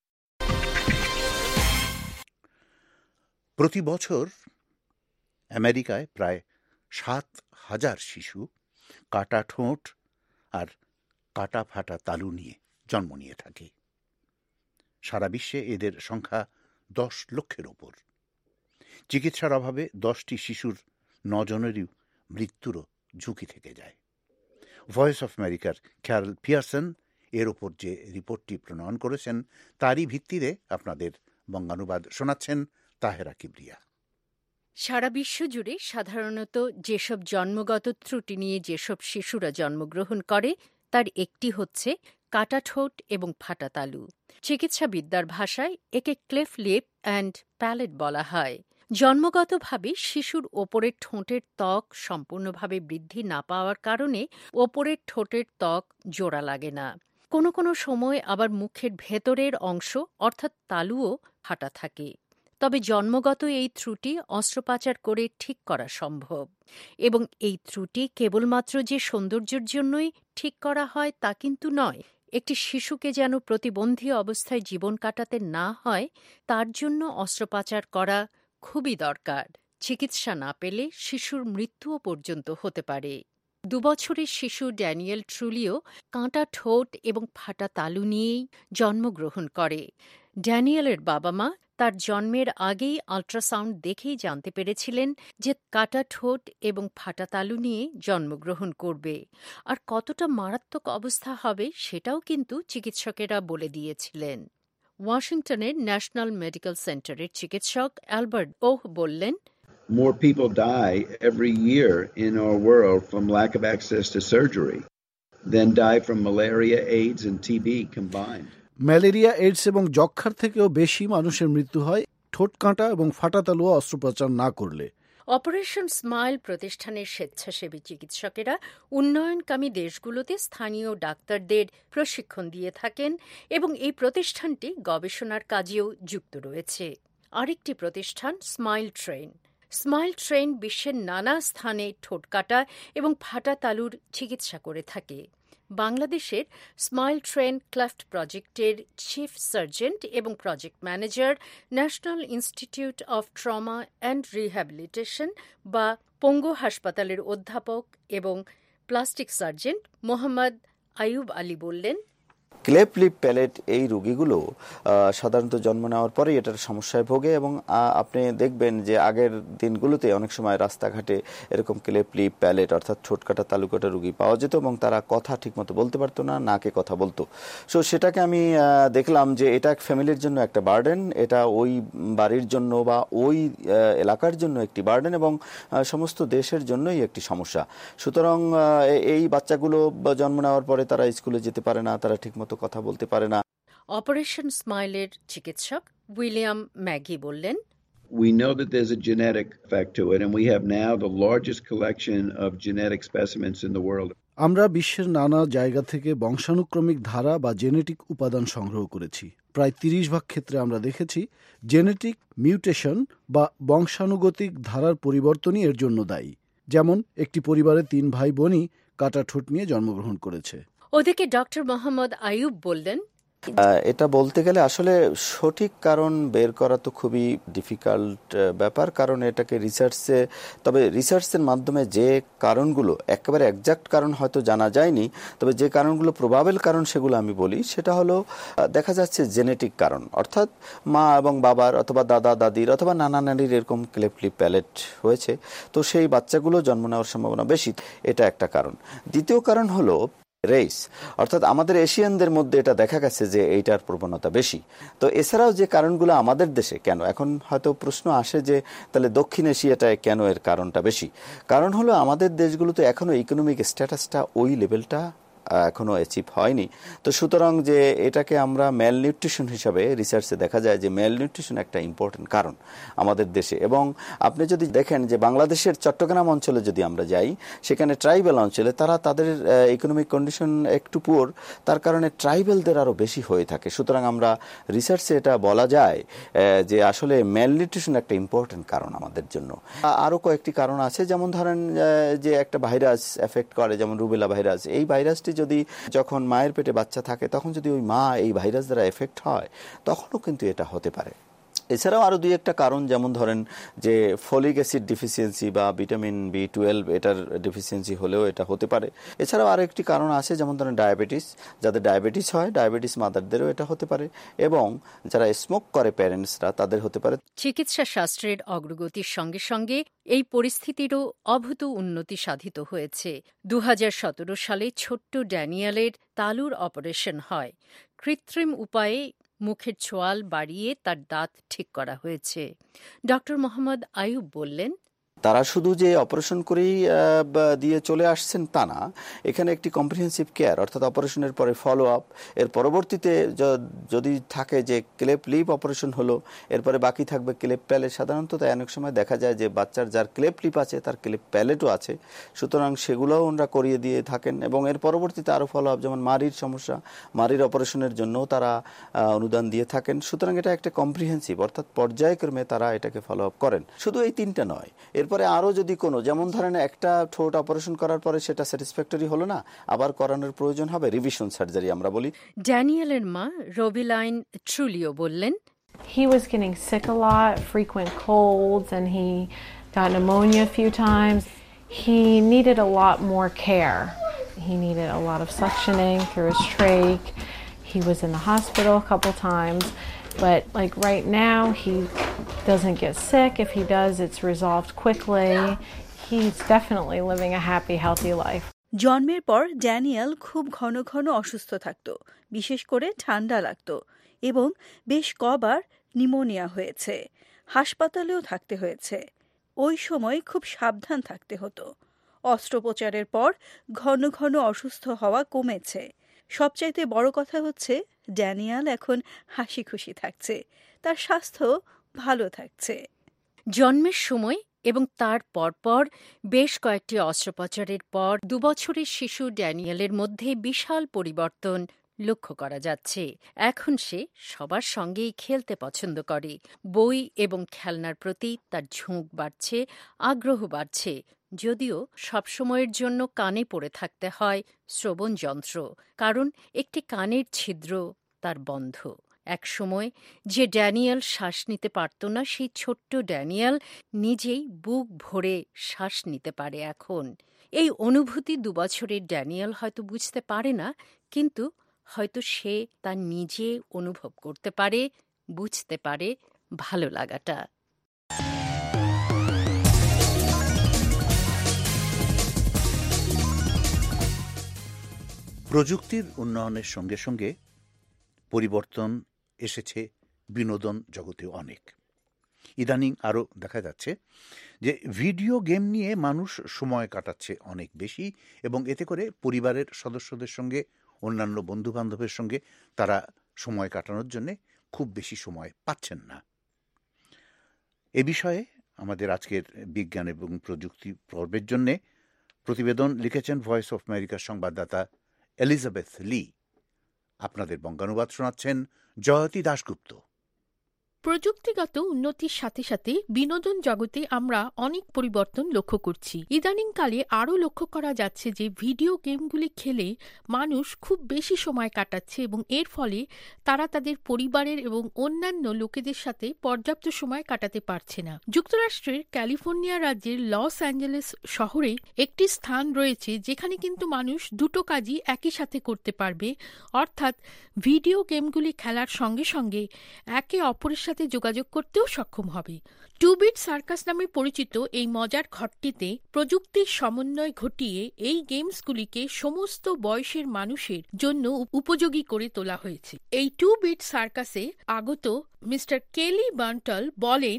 প্রতি বছর আমেরিকায় প্রায় সাত হাজার শিশু কাটা ঠোঁট আর কাটা ফাটা তালু নিয়ে জন্ম নিয়ে থাকে। সারা বিশ্বে এদের সংখ্যা দশ লক্ষের ওপর। চিকিৎসার অভাবে দশটি শিশুর নজনেরই মৃত্যুরও ঝুঁকি থেকে যায়। ভয়েস অফ আমেরিকার ক্যারল পিয়ারসন এর ওপর যে রিপোর্টটি প্রণয়ন করেছেন তারই ভিত্তিতে আপনাদের বঙ্গানুবাদ শোনাচ্ছেন তাহেরা কিবরিয়া। সারা বিশ্ব জুড়ে সাধারণত যেসব জন্মগত ত্রুটি নিয়ে যেসব শিশুরা জন্মগ্রহণ করে তার একটি হচ্ছে কাটা ঠোঁট এবং ফাটা তালু। চিকিৎসাবিদ্যার ভাষায় একে ক্লেফ লিপ অ্যান্ড প্যালেট বলা হয়। জন্মগতভাবে শিশুর ওপরের ঠোঁটের ত্বক সম্পূর্ণভাবে বৃদ্ধি না পাওয়ার কারণে ওপরের ঠোঁটের ত্বক জোড়া লাগে না। কোনো কোনো সময় আবার মুখের ভেতরের অংশ অর্থাৎ তালুও ফাটা থাকে। তবে জন্মগত এই ত্রুটি অস্ত্রোপচার করে ঠিক করা সম্ভব, এবং এই ত্রুটি কেবলমাত্র যে সৌন্দর্যের জন্যই ঠিক করা হয় তা কিন্তু নয়। একটি শিশুকে যেন প্রতিবন্ধী অবস্থায় জীবন কাটাতে না হয় তার জন্য অস্ত্রোপচার করা খুবই দরকার। চিকিৎসা না পেলে শিশুর মৃত্যুও পর্যন্ত হতে পারে। দুবছরের শিশু ড্যানিয়েল ট্রুলিও কাঁটা ঠোঁট এবং ফাটা তালু নিয়েই জন্মগ্রহণ করে। ড্যানিয়েলের বাবা মা তার জন্মের আগেই আল্ট্রাসাউন্ড দেখেই জানতে পেরেছিলেন যে কাটা ঠোঁট এবং ফাটা তালু নিয়ে জন্মগ্রহণ করবে, আর কতটা মারাত্মক অবস্থা হবে সেটাও কিন্তু চিকিৎসকেরা বলে দিয়েছিলেন। ওয়াশিংটনের ন্যাশনাল মেডিকেল সেন্টারের চিকিৎসক অ্যালবার্ট ওহ বললেন, More people die every year in our world from lack of access to surgery than die from malaria, AIDS and T B combined. Malaria, AIDS এবং যক্ষ্মার থেকেও বেশি মানুষের মৃত্যু হয় ঠোঁট কাঁটা এবং ফাটা তালুয়া অস্ত্রোপচার না করলে। অপারেশন স্মাইল প্রতিষ্ঠানের স্বেচ্ছাসেবী চিকিৎসকেরা উন্নয়নকামী দেশগুলোতে স্থানীয় ডাক্তারদের প্রশিক্ষণ দিয়ে থাকেন এবং এই প্রতিষ্ঠানটি গবেষণার কাজেও যুক্ত রয়েছে। আরেকটি প্রতিষ্ঠান স্মাইল ট্রেন। স্মাইল ট্রেন বিশ্বের নানা স্থানে ঠোঁট কাটা এবং ফাটা তালুর চিকিৎসা করে থাকে। বাংলাদেশের স্মাইল ট্রেন ক্লেফট প্রজেক্টের চিফ সার্জেন্ট এবং project manager, national institute of trauma and rehabilitation বা পঙ্গু হাসপাতালের অধ্যাপক এবং প্লাস্টিক সার্জেন্ট মোহাম্মদ আইয়ুব আলী বললেন, ক্লেফট লিপ প্যালেট এই রোগীগুলো সাধারণত জন্ম নেওয়ার পরেই এটার সমস্যায় ভোগে এবং আপনি দেখবেন যে আগের দিনগুলোতে অনেক সময় রাস্তাঘাটে এরকম ক্লেফট লিপ প্যালেট অর্থাৎ ঠোঁট কাটা তালু কাটা রোগী পাওয়া যেত এবং তারা কথা ঠিকমতো বলতে পারতো না, নাকে কথা বলতো। সো সেটাকে আমি দেখলাম যে এটা এক ফ্যামিলির জন্য একটা বার্ডেন, এটা ওই বাড়ির জন্য বা ওই এলাকার জন্য একটি বার্ডেন এবং সমস্ত দেশের জন্যই একটি সমস্যা। সুতরাং এই বাচ্চাগুলো জন্ম নেওয়ার পরে তারা স্কুলে যেতে পারে না, তারা ঠিকমতো কথা বলতে পারে না। অপারেশন স্মাইলের চিকিৎসক উইলিয়াম ম্যাগি বললেন, We know that there's a genetic effect to it, and we have now the largest collection of genetic specimens in the world. আমরা বিশ্বের নানা জায়গা থেকে বংশানুক্রমিক ধারা বা জেনেটিক উপাদান সংগ্রহ করেছি। প্রায় তিরিশ ভাগ ক্ষেত্রে আমরা দেখেছি জেনেটিক মিউটেশন বা বংশানুগতিক ধারার পরিবর্তনই এর জন্য দায়ী। যেমন একটি পরিবারের তিন ভাই বোনই কাটা ঠোঁট নিয়ে জন্মগ্রহণ করেছে। ওদিকে ডক্টর মোহাম্মদ আইয়ুব বললেন, এটা বলতে গেলে আসলে সঠিক কারণ বের করা তো খুবই ডিফিকাল্ট ব্যাপার, কারণ এটাকে রিসার্চে, তবে রিসার্চের মাধ্যমে যে কারণগুলো একেবারে একজাক্ট কারণ হয়তো জানা যায়নি, তবে যে কারণগুলো প্রবাবেল কারণ সেগুলো আমি বলি। সেটা হলো দেখা যাচ্ছে জেনেটিক কারণ, অর্থাৎ মা এবং বাবার অথবা দাদা দাদির অথবা নানা নানির এরকম ক্লেফট লিপ প্যালেট হয়েছে, তো সেই বাচ্চাগুলো জন্ম নেওয়ার সম্ভাবনা বেশি, এটা একটা কারণ। দ্বিতীয় কারণ হলো রেস, অর্থাৎ আমাদের এশিয়ানদের মধ্যে এটা দেখা গেছে যে এইটার প্রবণতা বেশি। তো এছাড়াও যে কারণগুলো আমাদের দেশে কেন, এখন হয়তো প্রশ্ন আসে যে তাহলে দক্ষিণ এশিয়াটায় কেন এর কারণটা বেশি। কারণ হলো আমাদের দেশগুলোতে এখনো ইকোনমিক স্ট্যাটাসটা ওই লেভেলটা এখনো অ্যাচিভ হয়নি। তো সুতরাং যে এটাকে আমরা ম্যাল নিউট্রিশন হিসাবে রিসার্চে দেখা যায় যে ম্যাল নিউট্রিশন একটা ইম্পর্টেন্ট কারণ আমাদের দেশে। এবং আপনি যদি দেখেন যে বাংলাদেশের চট্টগ্রাম অঞ্চলে যদি আমরা যাই, সেখানে ট্রাইবেল অঞ্চলে তারা তাদের ইকোনমিক কন্ডিশন একটু পুয়ার, তার কারণে ট্রাইবেলদের আরও বেশি হয়ে থাকে। সুতরাং আমরা রিসার্চে এটা বলা যায় যে আসলে ম্যাল নিউট্রিশন একটা ইম্পর্টেন্ট কারণ আমাদের জন্য। আরও কয়েকটি কারণ আছে, যেমন ধরেন যে একটা ভাইরাস এফেক্ট করে, যেমন রুবেলা ভাইরাস। এই ভাইরাসটি যদি যখন মায়ের পেটে বাচ্চা থাকে তখন যদি ওই মা এই ভাইরাস দ্বারা এফেক্ট হয় তখনও কিন্তু এটা হতে পারে। এছাড়াও আরও দুই একটা কারণ, যেমন ধরেন যে ফলিক অ্যাসিড ডিফিসিয়েন্সি বা ভিটামিন বি টুয়েলভ এটার ডিফিসিয়েন্সি হলেও এটা হতে পারে। এছাড়াও আরও একটি কারণ আছে, যেমন ধরেন ডায়াবেটিস, যাদের ডায়াবেটিস হয় ডায়াবেটিস মাদারদেরও এটা হতে পারে, এবং যারা স্মোক করে প্যারেন্টসরা তাদের হতে পারে। চিকিৎসা শাস্ত্রের অগ্রগতির সঙ্গে সঙ্গে এই পরিস্থিতিরও অভূত উন্নতি সাধিত হয়েছে। দু হাজার সতেরো সালে ছোট্ট ড্যানিয়েলের তালুর অপারেশন হয়। কৃত্রিম উপায়ে মুখের ছোয়াল বাড়িয়ে তার দাঁত ঠিক করা হয়েছে। ডক্টর মোহাম্মদ আইয়ুব বললেন, তারা শুধু যে অপারেশন করেই দিয়ে চলে আসছেন তা না, এখানে একটি কম্প্রিহেন্সিভ কেয়ার, অর্থাৎ অপারেশনের পরে ফলো আপ, এর পরবর্তীতে যদি থাকে যে ক্লেফট লিপ অপারেশন হলো, এরপরে বাকি থাকবে ক্লেফট প্যালেট। সাধারণত তাই অনেক সময় দেখা যায় যে বাচ্চার যার ক্লেফট লিপ আছে তার ক্লেফট প্যালেটও আছে, সুতরাং সেগুলোও ওনারা করিয়ে দিয়ে থাকেন। এবং এর পরবর্তীতে আরও ফলো আপ, যেমন মারির সমস্যা, মারির অপারেশনের জন্যও তারা অনুদান দিয়ে থাকেন। সুতরাং এটা একটা কম্প্রিহেন্সিভ, অর্থাৎ পর্যায়ক্রমে তারা এটাকে ফলো আপ করেন। শুধু এই তিনটা নয়, এরপরে আরো যদি কোনো, যেমন ধরেন একটা ঠোঁট অপারেশন করার পরে সেটা স্যাটিসফ্যাক্টরি হলো না, আবার করানোর প্রয়োজন হবে, রিভিশন সার্জারি আমরা বলি। ড্যানিয়েলের মা রবিলাইন ট্রুলিও বললেন, He was getting sick a lot, frequent colds, and he got pneumonia a few times. He needed a lot more care. He needed a lot of suctioning through his trach. He was in the hospital a couple times. But like right now, he doesn't get sick. If he does, it's resolved quickly. He's definitely living a happy, healthy life. জন্মের পর Daniel খুব ঘন ঘন অসুস্থ থাকত, বিশেষ করে ঠান্ডা লাগত এবং বেশ কবার নিউমোনিয়া হয়েছে। হাসপাতালেও থাকতে হয়েছে। ওই সময় খুব সাবধান থাকতে হতো। অস্ত্রোপচারের পর ঘন ঘন অসুস্থ হওয়া কমেছে। সবচাইতে বড় কথা হচ্ছে ড্যানিয়েল এখন হাসি খুশি থাকছে, তার স্বাস্থ্য ভালো থাকছে। জন্মের সময় এবং তার পরপর বেশ কয়েকটি অস্ত্রোপচারের পর দুবছরের শিশু ড্যানিয়েলের মধ্যে বিশাল পরিবর্তন লক্ষ্য করা যাচ্ছে। এখন সে সবার সঙ্গেই খেলতে পছন্দ করে। বই এবং খেলনার প্রতি তার ঝোঁক বাড়ছে, আগ্রহ বাড়ছে। যদিও সবসময়ের জন্য কানে পড়ে থাকতে হয় শ্রবণ যন্ত্র, কারণ একটি কানের ছিদ্র তার বন্ধ। একসময় যে ড্যানিয়েল শ্বাস নিতে পারত না, সেই ছোট্ট ড্যানিয়েল নিজেই বুক ভরে শ্বাস নিতে পারে এখন। এই অনুভূতি দুবছরের ড্যানিয়েল হয়তো বুঝতে পারে না, কিন্তু হয়তো সে তা নিজে অনুভব করতে পারে, বুঝতে পারে ভালো লাগাটা। প্রযুক্তির উন্নয়নের সঙ্গে সঙ্গে পরিবর্তন এসেছে বিনোদন জগতে অনেক। ইদানিং আরও দেখা যাচ্ছে যে ভিডিও গেম নিয়ে মানুষ সময় কাটাচ্ছে অনেক বেশি, এবং এতে করে পরিবারের সদস্যদের সঙ্গে, অন্যান্য বন্ধুবান্ধবের সঙ্গে তারা সময় কাটানোর জন্য খুব বেশি সময় পাচ্ছেন না। এ বিষয়ে আমাদের আজকের বিজ্ঞান এবং প্রযুক্তি পর্বের জন্য প্রতিবেদন লিখেছেন ভয়েস অফ আমেরিকার সংবাদদাতা এলিজাবেথ লি। আপনাদের বঙ্গানুবাদ শোনাচ্ছেন জয়তী দাশগুপ্ত। প্রযুক্তিগত উন্নতির সাথে সাথে বিনোদন জগতে আমরা অনেক পরিবর্তন লক্ষ্য করছি। ইদানিংকালে আরও লক্ষ্য করা যাচ্ছে যে ভিডিও গেমগুলি খেলে মানুষ খুব বেশি সময় কাটাচ্ছে এবং এর ফলে তারা তাদের পরিবারের এবং অন্যান্য লোকেদের সাথে পর্যাপ্ত সময় কাটাতে পারছে না। যুক্তরাষ্ট্রের ক্যালিফোর্নিয়া রাজ্যের লস অ্যাঞ্জেলেস শহরে একটি স্থান রয়েছে যেখানে কিন্তু মানুষ দুটো কাজই একই সাথে করতে পারবে, অর্থাৎ ভিডিও গেমগুলি খেলার সঙ্গে সঙ্গে একে অপরের সাথে যোগাযোগ করতেও সক্ষম হবে। টু বিট সার্কাস নামে পরিচিত এই মজার ঘরটিতে প্রযুক্তির সমন্বয় ঘটিয়ে এই গেমসগুলিকে সমস্ত বয়সের মানুষের জন্য উপযোগী করে তোলা হয়েছে। এই টু বিট সার্কাসে আগত মিস্টার কেলি বান্টল বলেন,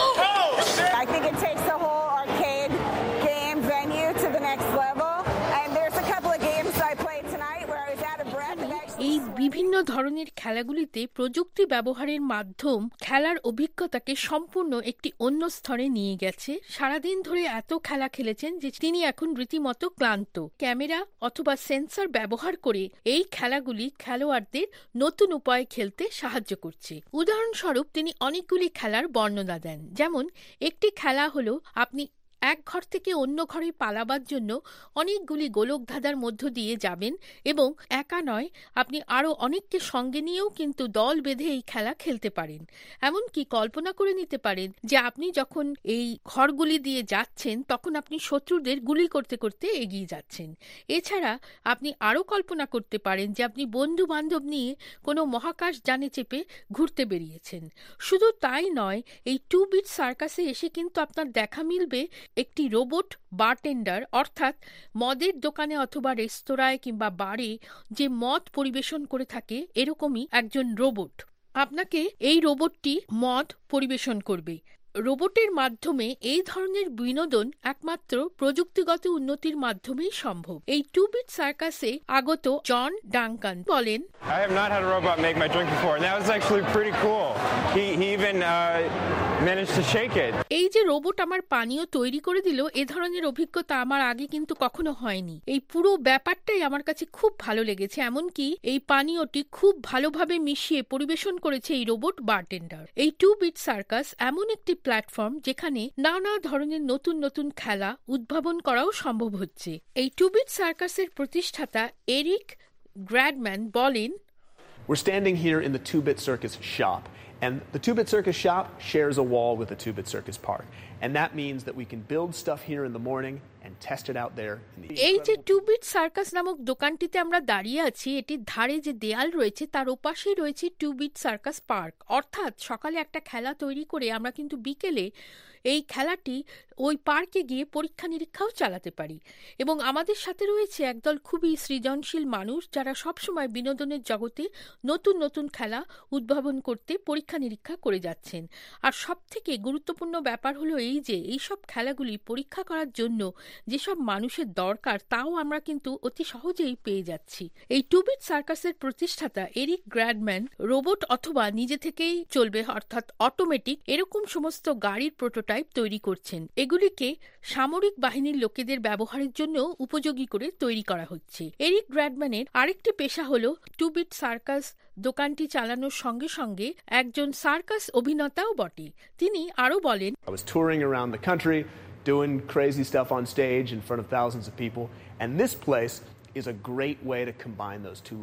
I think it takes the whole arcade game venue to the next level, and there's a couple of games I played tonight where I was out of breath. এই বিভিন্ন ধরনের খেলাগুলিতে প্রযুক্তি ব্যবহারের মাধ্যম খেলার অভিজ্ঞতাকে সম্পূর্ণ একটি অন্য স্তরে নিয়ে গেছে। সারাদিন ধরে এত খেলা খেলেছেন যে তিনি এখন রীতিমতো ক্লান্ত। ক্যামেরা অথবা সেন্সর ব্যবহার করে এই খেলাগুলি খেলোয়াড়দের নতুন উপায়ে খেলতে সাহায্য করছে। উদাহরণস্বরূপ তিনি অনেকগুলি খেলার বর্ণনা দেন, যেমন একটি খেলা হলো আপনি এক ঘর থেকে অন্য ঘরে পালাবার জন্য অনেকগুলি গোলক ধাঁধার মধ্য দিয়ে যাবেন এবং একা নয়, আপনি আরও অনেককে সঙ্গে নিয়েও কিন্তু দল বেঁধে এই খেলা খেলতে পারেন। এমনকি কল্পনা করে নিতে পারেন যে আপনি যখন এই ঘরগুলি দিয়ে যাচ্ছেন তখন আপনি শত্রুদের গুলি করতে করতে এগিয়ে যাচ্ছেন। এছাড়া আপনি আরও কল্পনা করতে পারেন যে আপনি বন্ধু বান্ধব নিয়ে কোনো মহাকাশ যানে চেপে ঘুরতে বেরিয়েছেন। শুধু তাই নয়, এই টু বিট সার্কাসে এসে কিন্তু আপনার দেখা মিলবে একটি রোবট বারটেন্ডার, অর্থাৎ মদের দোকানে অথবা রেস্তোরাঁয় কিংবা বারে যে মদ পরিবেশন করে থাকে এরকমই একজন রোবট। আপনাকে এই রোবটটি মদ পরিবেশন করবে। রোবটের মাধ্যমে এই ধরনের বিনোদন একমাত্র প্রযুক্তিগত উন্নতির মাধ্যমেই সম্ভব। এই টু বিট সার্কাসে আগত জন ডাঙ্কান বলেন, I have not had a robot make my drink before, and that was actually pretty cool. He he even uh, managed to shake it. এই যে রোবট আমার পানীয় তৈরি করে দিল, এ ধরনের অভিজ্ঞতা আমার আগে কিন্তু কখনো হয়নি। এই পুরো ব্যাপারটাই আমার কাছে খুব ভালো লেগেছে। এমনকি এই পানীয়টি খুব ভালোভাবে মিশিয়ে পরিবেশন করেছে এই রোবট বারটেন্ডার। এই টু বিট সার্কাস এমন একটি প্ল্যাটফর্ম যেখানে নানা ধরনের নতুন নতুন খেলা উদ্ভাবন করাও সম্ভব হচ্ছে। এই টু বিট সার্কাসের প্রতিষ্ঠাতা এরিক গ্র্যাডম্যান বলেন, We're standing here in the two bit Circus shop, and the two bit Circus shop shares a wall with the two bit Circus park, and that means that we can build stuff here in the morning and test it out there in the evening. এই যে two bit circus নামক দোকানটিতে আমরা দাঁড়িয়ে আছি, এটির ধারে যে দেয়াল রয়েছে তার ওপাশেই রয়েছে টু বিট সার্কাস পার্ক, অর্থাৎ সকালে একটা খেলা তৈরি করে আমরা কিন্তু বিকেলে এই খেলাটি ওই পার্কে গিয়ে পরীক্ষা নিরীক্ষাও চালাতে পারি। এবং আমাদের সাথে রয়েছে একদল খুবই সৃজনশীল মানুষ যারা সবসময় বিনোদনের জগতে নতুন নতুন খেলা উদ্ভাবন করতে পরীক্ষা নিরীক্ষা করে যাচ্ছেন। আর সব থেকে গুরুত্বপূর্ণ ব্যাপার হলো এই যে এইসব খেলাগুলি পরীক্ষা করার জন্য যেসব মানুষের দরকার তাও আমরা কিন্তু অতি সহজেই পেয়ে যাচ্ছি। এই টু বিট সার্কাসের প্রতিষ্ঠাতা এরিক গ্র্যাডম্যান রোবট অথবা নিজে থেকেই চলবে অর্থাৎ অটোমেটিক এরকম সমস্ত গাড়ির প্রোটোটাইপ তৈরি করছেন। এগুলিকে সামরিক বাহিনীর লোকেদের ব্যবহারের জন্য উপযোগী করে তৈরি করা হচ্ছে। এরিক গ্র্যাডম্যানের আরেকটি পেশা হলো টু বিট সার্কাস দোকানটি চালানোর সঙ্গে সঙ্গে একজন সার্কাস অভিনেতাও বটে। তিনি আরো বলেন, I was touring around the country doing crazy stuff on stage in front of thousands of people, and this place is a great way to combine those two loves,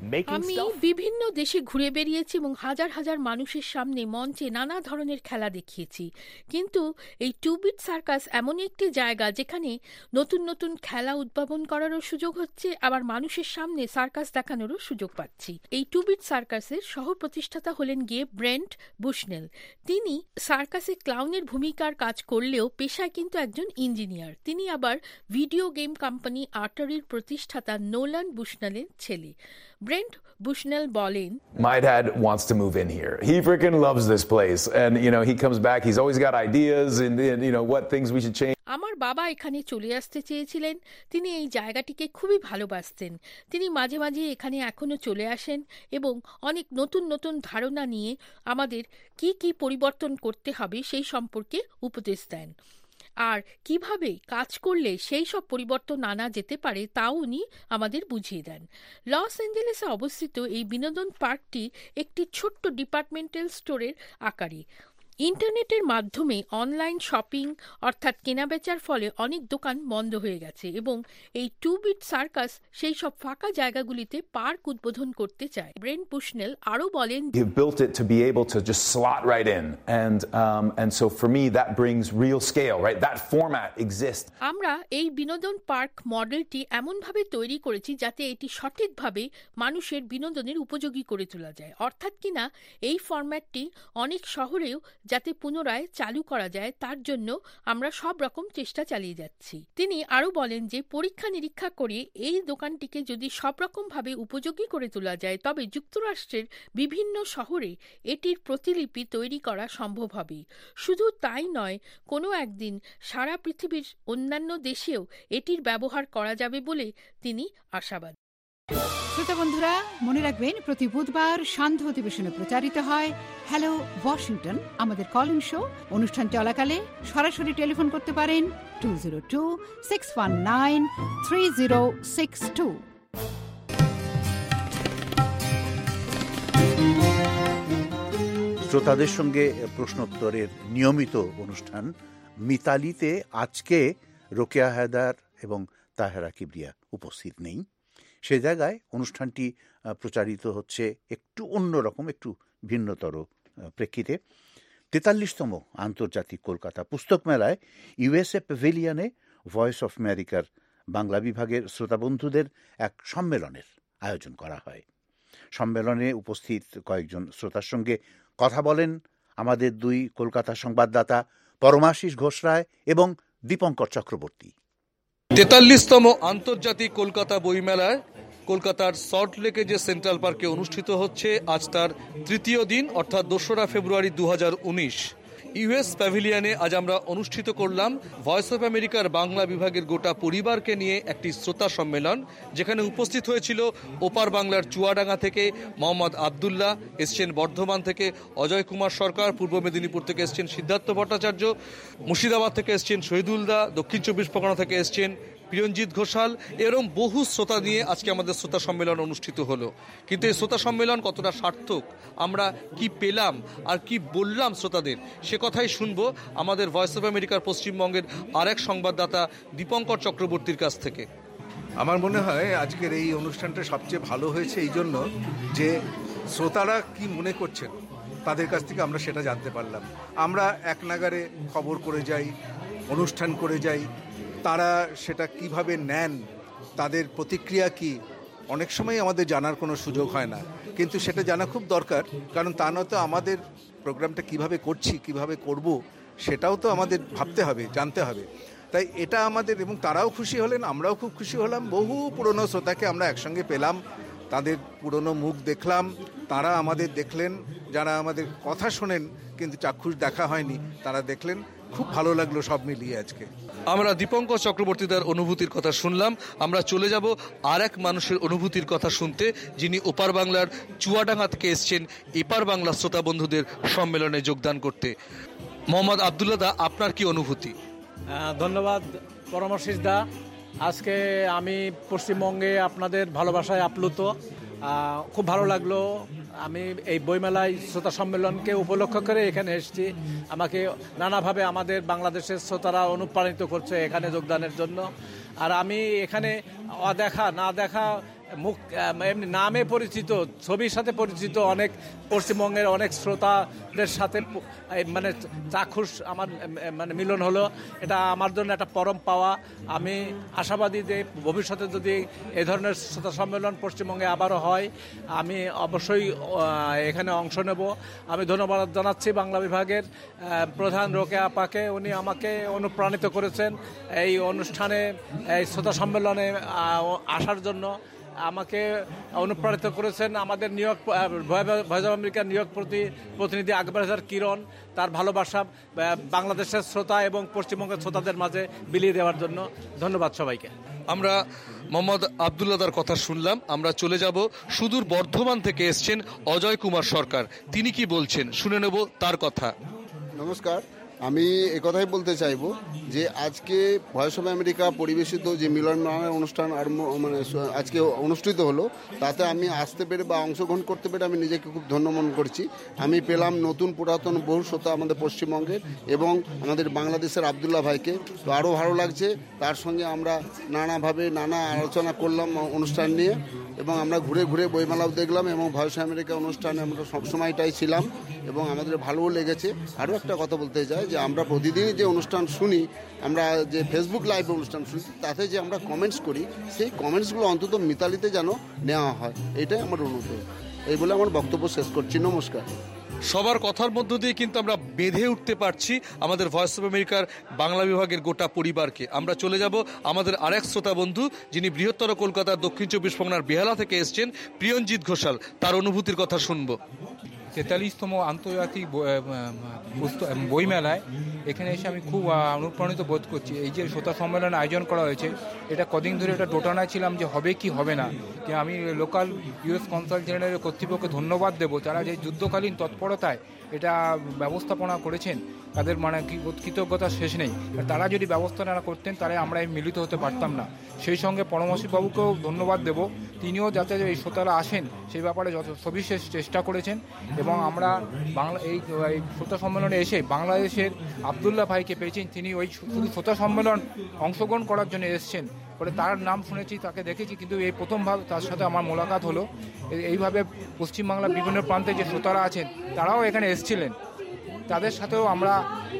আমি বিভিন্ন দেশে ঘুরে বেরিয়েছি এবং হাজার হাজার মানুষের সামনে মঞ্চে নানা ধরনের খেলা দেখিয়েছি, কিন্তু এই টু বিট সার্কাস এমন একটি জায়গা যেখানে নতুন নতুন খেলা উদ্ভাবন করারও সুযোগ হচ্ছে, আবার মানুষের সামনে সার্কাস দেখানোরও সুযোগ পাচ্ছি। এই টু বিট সার্কাসের সহ প্রতিষ্ঠাতা হলেন গিয়ে ব্রেন্ট বুশনেল। তিনি সার্কাসে ক্লাউনের ভূমিকার কাজ করলেও পেশায় কিন্তু একজন ইঞ্জিনিয়ার। তিনি আবার ভিডিও গেম কোম্পানি আর্টারির প্রতিষ্ঠাতা নোলান বুশনেলের ছেলে। ব্রেন্ট বুশনেল বলেন, My dad wants to move in here. He freaking loves this place, and you know he comes back. He's always got ideas and, and you know what things we should change. আমার বাবা এখানে চলে আসতে চেয়েছিলেন। তিনি এই জায়গাটিকে খুবই ভালোবাসতেন। তিনি মাঝে মাঝে এখানে এখনো চলে আসেন এবং অনেক নতুন নতুন ধারণা নিয়ে আমাদের কি কি পরিবর্তন করতে হবে সেই সম্পর্কে উপদেশ দেন, আর কিভাবে কাজ করলে সেই সব পরিবর্তন আনা যেতে পারে তাও উনি আমাদের বুঝিয়ে দেন। লস অ্যাঞ্জেলেসে অবস্থিত এই বিনোদন পার্কটি একটি ছোট্ট ডিপার্টমেন্টাল স্টোরের আকারে। ইন্টারনেটের মাধ্যমে অনলাইন শপিং অর্থাৎ কেনাবেচার ফলে অনেক দোকান বন্ধ হয়ে গেছে এবং এই টু বিট সার্কাস সেই সব ফাঁকা জায়গাগুলিতে পার্ক উদ্বোধন করতে চায়। ব্রেন্ট বুশনেল আরও বলেন, You've built it to be able to just slot right in, and um, and so for me that brings real scale, right? That format exists. আমরা এই বিনোদন পার্ক মডেলটি এমনভাবে তৈরি করেছি যাতে এটি সঠিকভাবে মানুষের বিনোদনের উপযোগী করে তোলা যায়, অর্থাৎ কিনা এই ফরম্যাটটি অনেক শহরেও যাতে পুনরায় চালু করা যায় তার জন্য আমরা সব রকম চেষ্টা চালিয়ে যাচ্ছি। তিনি আরও বলেন যে পরীক্ষা নিরীক্ষা করে এই দোকানটিকে যদি সব রকম ভাবে উপযোগী করে তোলা যায় তবে যুক্তরাষ্ট্রের বিভিন্ন শহরে এটির প্রতিলিপি তৈরি করা সম্ভব হবে। শুধু তাই নয়, কোনো একদিন সারা পৃথিবীর অন্যান্য দেশেও এটির ব্যবহার করা যাবে বলে তিনি আশাবাদী। শ্রোতা বন্ধুরা, মনে রাখবেন প্রতি বুধবার সান্ধ্য অধিবেশনে প্রচারিত হয় হ্যালো ওয়াশিংটন আমাদের কলিং শো। অনুষ্ঠান চলাকালে সরাসরি টেলিফোন করতে পারেন two zero two six one nine three zero six two. শ্রোতাদের সঙ্গে প্রশ্নোত্তরের নিয়মিত অনুষ্ঠান মিতালিতে আজকে রোকেয়া হায়দার এবং তাহেরা কিবরিয়া উপস্থিত নেই। সে জায়গায় অনুষ্ঠানটি প্রচারিত হচ্ছে একটু অন্যরকম, একটু ভিন্নতর প্রেক্ষিতে। তেতাল্লিশতম আন্তর্জাতিক কলকাতা পুস্তক মেলায় ইউএসএ প্যাভিলিয়নে ভয়েস অফ আমেরিকার বাংলা বিভাগের শ্রোতাবন্ধুদের এক সম্মেলনের আয়োজন করা হয়। সম্মেলনে উপস্থিত কয়েকজন শ্রোতার সঙ্গে কথা বলেন আমাদের দুই কলকাতা সংবাদদাতা পরমাশিস ঘোষরায় এবং দীপঙ্কর চক্রবর্তী। তেতাল্লিশতম আন্তর্জাতিক কলকাতা বইমেলায় কলকাতার সল্টলেকে যে সেন্ট্রাল পার্কে অনুষ্ঠিত হচ্ছে আজ তার তৃতীয় দিন, অর্থাৎ দোসরা ফেব্রুয়ারি দু হাজার উনিশ। ইউএস প্যাভিলিয়নে আজ আমরা অনুষ্ঠিত করলাম ভয়েস অফ আমেরিকার বাংলা বিভাগের গোটা পরিবারকে নিয়ে একটি শ্রোতা সম্মেলন, যেখানে উপস্থিত হয়েছিল ওপার বাংলার চুয়াডাঙ্গা থেকে মোহাম্মদ আবদুল্লাহ, এসছেন বর্ধমান থেকে অজয় কুমার সরকার, পূর্ব মেদিনীপুর থেকে এসছেন সিদ্ধার্থ ভট্টাচার্য, মুর্শিদাবাদ থেকে এসছেন শহীদুলদা, দক্ষিণ চব্বিশ পরগনা থেকে এসছেন প্রিয়ঞ্জিত ঘোষাল, এরকম বহু শ্রোতা নিয়ে আজকে আমাদের শ্রোতা সম্মেলন অনুষ্ঠিত হলো। কিন্তু এই শ্রোতা সম্মেলন কতটা সার্থক, আমরা কি পেলাম আর কি বললাম শ্রোতাদের, সে কথাই শুনবো আমাদের ভয়েস অফ আমেরিকার পশ্চিমবঙ্গের আরেক সংবাদদাতা দীপঙ্কর চক্রবর্তীর কাছ থেকে। আমার মনে হয় আজকের এই অনুষ্ঠানটা সবচেয়ে ভালো হয়েছে এই জন্য যে শ্রোতারা কি মনে করছেন তাদের কাছ থেকে আমরা সেটা জানতে পারলাম। আমরা এক নাগারে খবর করে যাই, অনুষ্ঠান করে যাই, তারা সেটা কিভাবে নেন, তাদের প্রতিক্রিয়া কি, অনেক সময় আমাদের জানার কোনো সুযোগ হয় না, কিন্তু সেটা জানা খুব দরকার। কারণ তা নয়তো আমাদের প্রোগ্রামটা কিভাবে করছি, কিভাবে করব, সেটাও তো আমাদের ভাবতে হবে, জানতে হবে। তাই এটা আমাদের, এবং তারাও খুশি হলেন, আমরাও খুব খুশি হলাম। বহু পুরনো শ্রোতাকে আমরা একসঙ্গে পেলাম, তাদের পুরনো মুখ দেখলাম, তারা আমাদের দেখলেন, যারা আমাদের কথা শোনেন কিন্তু চাক্ষুষ দেখা হয়নি তারা দেখলেন। খুব ভালো লাগলো সব মিলিয়ে আজকে। আমরা দীপঙ্কর চক্রবর্তীদের অনুভূতির কথা শুনলাম, আমরা চলে যাব আর এক মানুষের অনুভূতির কথা শুনতে, যিনি ওপার বাংলার চুয়াডাঙ্গা থেকে এসছেন এপার বাংলা শ্রোতা বন্ধুদের সম্মেলনে যোগদান করতে। মোহাম্মদ আবদুল্লাহ দা, আপনার কি অনুভূতি? ধন্যবাদ পরামর্শিস দা। আজকে আমি পশ্চিমবঙ্গে আপনাদের ভালোবাসায় আপ্লুত, খুব ভালো লাগলো। আমি এই বইমেলায় শ্রোতা সম্মেলনকে উপলক্ষ করে এখানে এসেছি। আমাকে নানাভাবে আমাদের বাংলাদেশের শ্রোতারা অনুপ্রাণিত করছে এখানে যোগদানের জন্য। আর আমি এখানে অদেখা না দেখা মুখ এমনি নামে পরিচিত, ছবির সাথে পরিচিত অনেক পশ্চিমবঙ্গের অনেক শ্রোতাদের সাথে মানে চাক্ষুষ আমার মানে মিলন হলো। এটা আমার জন্য একটা পরম পাওয়া। আমি আশাবাদী যে ভবিষ্যতে যদি এই ধরনের শ্রোতা সম্মেলন পশ্চিমবঙ্গে আবারও হয়, আমি অবশ্যই এখানে অংশ নেব। আমি ধন্যবাদ জানাচ্ছি বাংলা বিভাগের প্রধান রোকেয়া আপাকে, উনি আমাকে অনুপ্রাণিত করেছেন এই অনুষ্ঠানে, এই শ্রোতা সম্মেলনে আসার জন্য আমাকে অনুপ্রাণিত করেছেন। আমাদের নিয়োগ ভয়েস অফ আমেরিকার নিয়োগ প্রতিনিধি আকবর হাজার কিরণ তার ভালোবাসা বাংলাদেশের শ্রোতা এবং পশ্চিমবঙ্গের শ্রোতাদের মাঝে বিলিয়ে দেওয়ার জন্য। ধন্যবাদ সবাইকে। আমরা মোহাম্মদ আবদুল্লাহর কথা শুনলাম। আমরা চলে যাব সুদূর বর্ধমান থেকে এসছেন অজয় কুমার সরকার, তিনি কি বলছেন শুনে নেব তার কথা। নমস্কার, আমি একথাই বলতে চাইবো যে আজকে ভয়েস অফ আমেরিকা পরিবেশিত যে মিলন অনুষ্ঠান আর মানে আজকে অনুষ্ঠিত হলো, তাতে আমি আসতে পেরে বা অংশগ্রহণ করতে পেরে আমি নিজেকে খুব ধন্য মনে করছি। আমি পেলাম নতুন পুরাতন বহু শ্রোতা আমাদের পশ্চিমবঙ্গের এবং আমাদের বাংলাদেশের আবদুল্লাহ ভাইকে, তো আরও ভালো লাগছে। তার সঙ্গে আমরা নানাভাবে নানা আলোচনা করলাম অনুষ্ঠান নিয়ে এবং আমরা ঘুরে ঘুরে বইমেলাও দেখলাম এবং ভয়েস অফ আমেরিকা অনুষ্ঠানে আমরা সবসময়টাই ছিলাম এবং আমাদের ভালোও লেগেছে। আরও একটা কথা বলতে চাই যে আমরা প্রতিদিনই যে অনুষ্ঠান শুনি, আমরা যে ফেসবুক লাইভ অনুষ্ঠান শুনি, তাতে যে আমরা কমেন্টস করি, সেই কমেন্টসগুলো অন্তত মিতালিতে যেন নেওয়া হয়, এটাই আমার অনুরোধ। এই বলে আমার বক্তব্য শেষ করছি। নমস্কার। সবার কথার মধ্য দিয়ে কিন্তু আমরা বেঁধে উঠতে পারছি আমাদের ভয়েস অফ আমেরিকার বাংলা বিভাগের গোটা পরিবারকে। আমরা চলে যাব আমাদের আরেক শ্রোতা বন্ধু, যিনি বৃহত্তর কলকাতার দক্ষিণ চব্বিশ পরগনার বেহালা থেকে এসছেন, প্রিয়ঞ্জিত ঘোষাল, তার অনুভূতির কথা শুনবো। তেতাল্লিশতম আন্তর্জাতিক বইমেলায় এখানে এসে আমি খুব অনুপ্রাণিত বোধ করছি। এই যে শ্রোতা সম্মেলন আয়োজন করা হয়েছে, এটা কদিন ধরে এটা দোটানায় ছিলাম যে হবে কি হবে না। যে আমি লোকাল ইউএস কনসাল জেনারেলের কর্তৃপক্ষকে ধন্যবাদ দেবো, তারা যে যুদ্ধকালীন তৎপরতায় এটা ব্যবস্থাপনা করেছেন, তাদের মানে কৃতজ্ঞতা শেষ নেই। তারা যদি ব্যবস্থা না করতেন তাহলে আমরা মিলিত হতে পারতাম না। সেই সঙ্গে পরমশীবাবুকেও ধন্যবাদ দেব, তিনিও যাতে এই শ্রোতারা আসেন সেই ব্যাপারে যত সবিশেষ চেষ্টা করেছেন। এবং আমরা বাংলা এই শ্রোতা সম্মেলনে এসে বাংলাদেশের আবদুল্লাহ ভাইকে পেয়েছেন, তিনি ওই শুধু শ্রোতা সম্মেলন অংশগ্রহণ করার জন্য এসছেন বলে তার নাম শুনেছি, তাকে দেখেছি, কিন্তু এই প্রথমভাবে তার সাথে আমার মোলাকাত হলো। এইভাবে পশ্চিমবাংলার বিভিন্ন প্রান্তে যে শ্রোতারা আছেন তারাও এখানে এসেছিলেন, তাদের সাথেও আমরা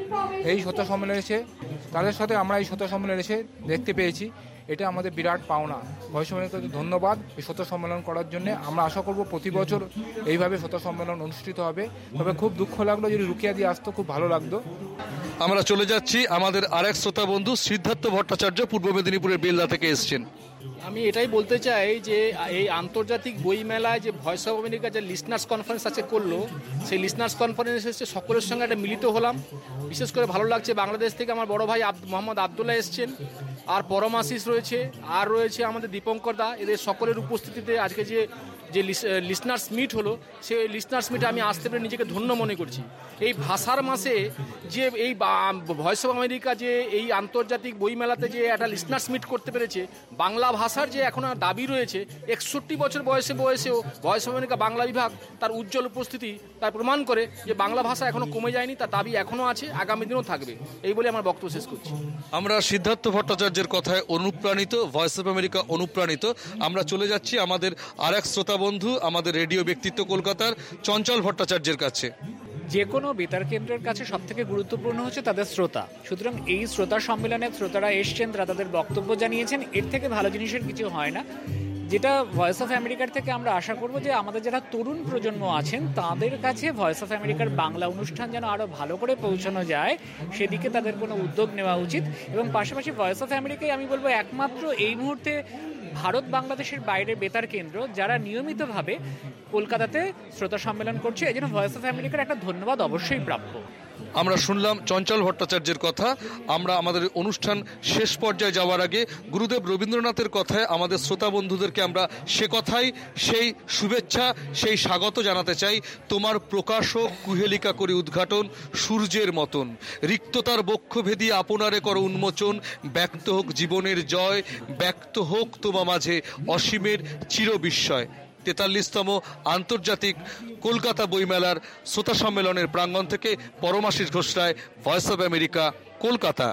এই শ্রোতা সম্মেলনে এসে তাদের সাথে আমরা এই শ্রোতা সম্মেলনে এসে দেখতে পেয়েছি। এটা আমাদের বিরাট পাওনা। ভয়েস অফ আমেরিকাকে ধন্যবাদ এই শ্রোতা সম্মেলন করার জন্য। আমরা আশা করব প্রতি বছর এইভাবে শ্রোতা সম্মেলন অনুষ্ঠিত হবে। তবে খুব দুঃখ লাগলো যদি রুকিয়া দিয়ে আসতো, খুব ভালো লাগতো। আমরা চলে যাচ্ছি আমাদের আরেক শ্রোতা বন্ধু সিদ্ধার্থ ভট্টাচার্য, পূর্ব মেদিনীপুরের বেলদা থেকে এসছেন। আমি এটাই বলতে চাই যে এই আন্তর্জাতিক বই মেলায় যে ভয়েস অফ আমেরিকা যে লিসনার্স কনফারেন্স আছে করলো, সেই লিসনার্স কনফারেন্স এসে সকলের সঙ্গে একটা মিলিত হলাম। বিশেষ করে ভালো লাগছে বাংলাদেশ থেকে আমার বড় ভাই মোহাম্মদ আবদুল্লাহ এসছেন, আর পরমাশিস রয়েছে, আর রয়েছে আমাদের দীপঙ্কর দা। এদের সকলের উপস্থিতিতে আজকে যে যে লিসনার্স মিট হলো, সেই লিসনার্স মিটে আমি আসতে পেরে নিজেকে ধন্য মনে করছি। এই ভাষার মাসে যে এই ভয়েস অফ আমেরিকা যে এই আন্তর্জাতিক বইমেলাতে যে একটা লিসনার্স মিট করতে পেরেছে, বাংলা ভাষার যে এখন দাবি রয়েছে, একষট্টি বছর বয়সে বয়সেও ভয়েস অফ আমেরিকা বাংলা বিভাগ তার উজ্জ্বল উপস্থিতি তার প্রমাণ করে যে বাংলা ভাষা এখনো কমে যায়নি, তার দাবি এখনো আছে, আগামী দিনেও থাকবে। এই বলে আমার বক্তব্য শেষ করছি। আমরা সিদ্ধার্থ ভট্টাচার্যের কথায় অনুপ্রাণিত, ভয়েস অফ আমেরিকা অনুপ্রাণিত। আমরা চলে যাচ্ছি আমাদের আরেক শ্রোতা বন্ধু, আমাদের রেডিও ব্যক্তিত্ব কলকাতার চঞ্চল ভট্টাচার্যের কাছে। যে কোনো বেতার কেন্দ্রের কাছে সব থেকে গুরুত্বপূর্ণ হচ্ছে তাদের শ্রোতা। সুতরাং এই শ্রোতা সম্মেলনে শ্রোতারা এসছেন, তারা তাদের বক্তব্য জানিয়েছেন, এর থেকে ভালো জিনিসের কিছু হয় না। যেটা ভয়েস অফ আমেরিকার থেকে আমরা আশা করব যে আমাদের যারা তরুণ প্রজন্ম আছেন তাদের কাছে ভয়েস অফ আমেরিকার বাংলা অনুষ্ঠান যেন আরও ভালো করে পৌঁছানো যায়, সেদিকে তাদের কোনো উদ্যোগ নেওয়া উচিত। এবং পাশাপাশি ভয়েস অফ আমেরিকায় আমি বলবো একমাত্র এই মুহূর্তে ভারত বাংলাদেশের বাইরের বেতার কেন্দ্র যারা নিয়মিতভাবে কলকাতাতে শ্রোতা সম্মেলন করছে, এই জন্য ভয়েস অফ আমেরিকার একটা ধন্যবাদ অবশ্যই প্রাপ্য। আমরা শুনলাম চঞ্চল ভট্টাচার্যের কথা। আমরা আমাদের অনুষ্ঠান শেষ পর্যায়ে যাওয়ার আগে গুরুদেব রবীন্দ্রনাথের কথায় আমাদের শ্রোতা বন্ধুদেরকে আমরা সে কথাই সেই শুভেচ্ছা সেই স্বাগত জানাতে চাই। তোমার প্রকাশ হোক কুহেলিকা করে উদ্ঘাটন সূর্যের মতন, রিক্ততার বক্ষ ভেদি আপনারে কর উন্মোচন, ব্যক্ত হোক জীবনের জয়, ব্যক্ত হোক তোমা মাঝে অসীমের চিরবিস্ময়। তেতাল্লিশতম আন্তর্জাতিক কলকাতা বইমেলার শ্রোতা সম্মেলনের প্রাঙ্গণ থেকে Paramashis Ghosh Roy, Voice of America, Kolkata.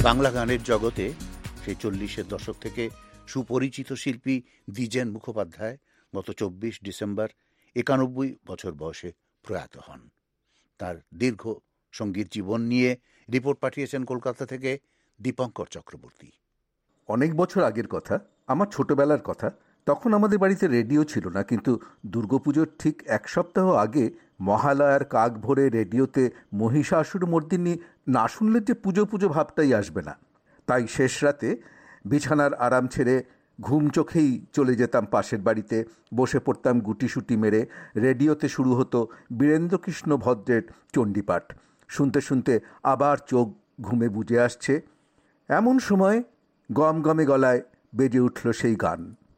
Bangla গানের জগতে সেই চল্লিশের দশক থেকে সুপরিচিত শিল্পী দ্বিজেন মুখোপাধ্যায় গত চব্বিশ ডিসেম্বর একানব্বই বছর বয়সে প্রয়াত হন। তার দীর্ঘ সঙ্গীত জীবন নিয়ে রিপোর্ট পাঠিয়েছেন কলকাতা থেকে দীপঙ্কর চক্রবর্তী। অনেক বছর আগের কথা, আমার ছোটবেলার কথা। তখন আমাদের বাড়িতে রেডিও ছিল না, কিন্তু দুর্গাপুজোর ঠিক এক সপ্তাহ আগে মহালয়ার কাক ভরে রেডিওতে মহিষাসুর মর্দিনী না শুনলে যে পুজো পুজো ভাবটাই আসবে না। তাই শেষ রাতে বিছানার আরাম ছেড়ে ঘুম চোখেই চলে যেতাম পাশের বাড়িতে, বসে পড়তাম গুটিসুটি মেরে। রেডিওতে শুরু হতো বীরেন্দ্রকৃষ্ণ ভদ্রের চণ্ডীপাঠ। শুনতে শুনতে আবার চোখ ঘুমে বুজে আসছে, এমন সময় গম গমে গলায় বেজে উঠল সেই গান।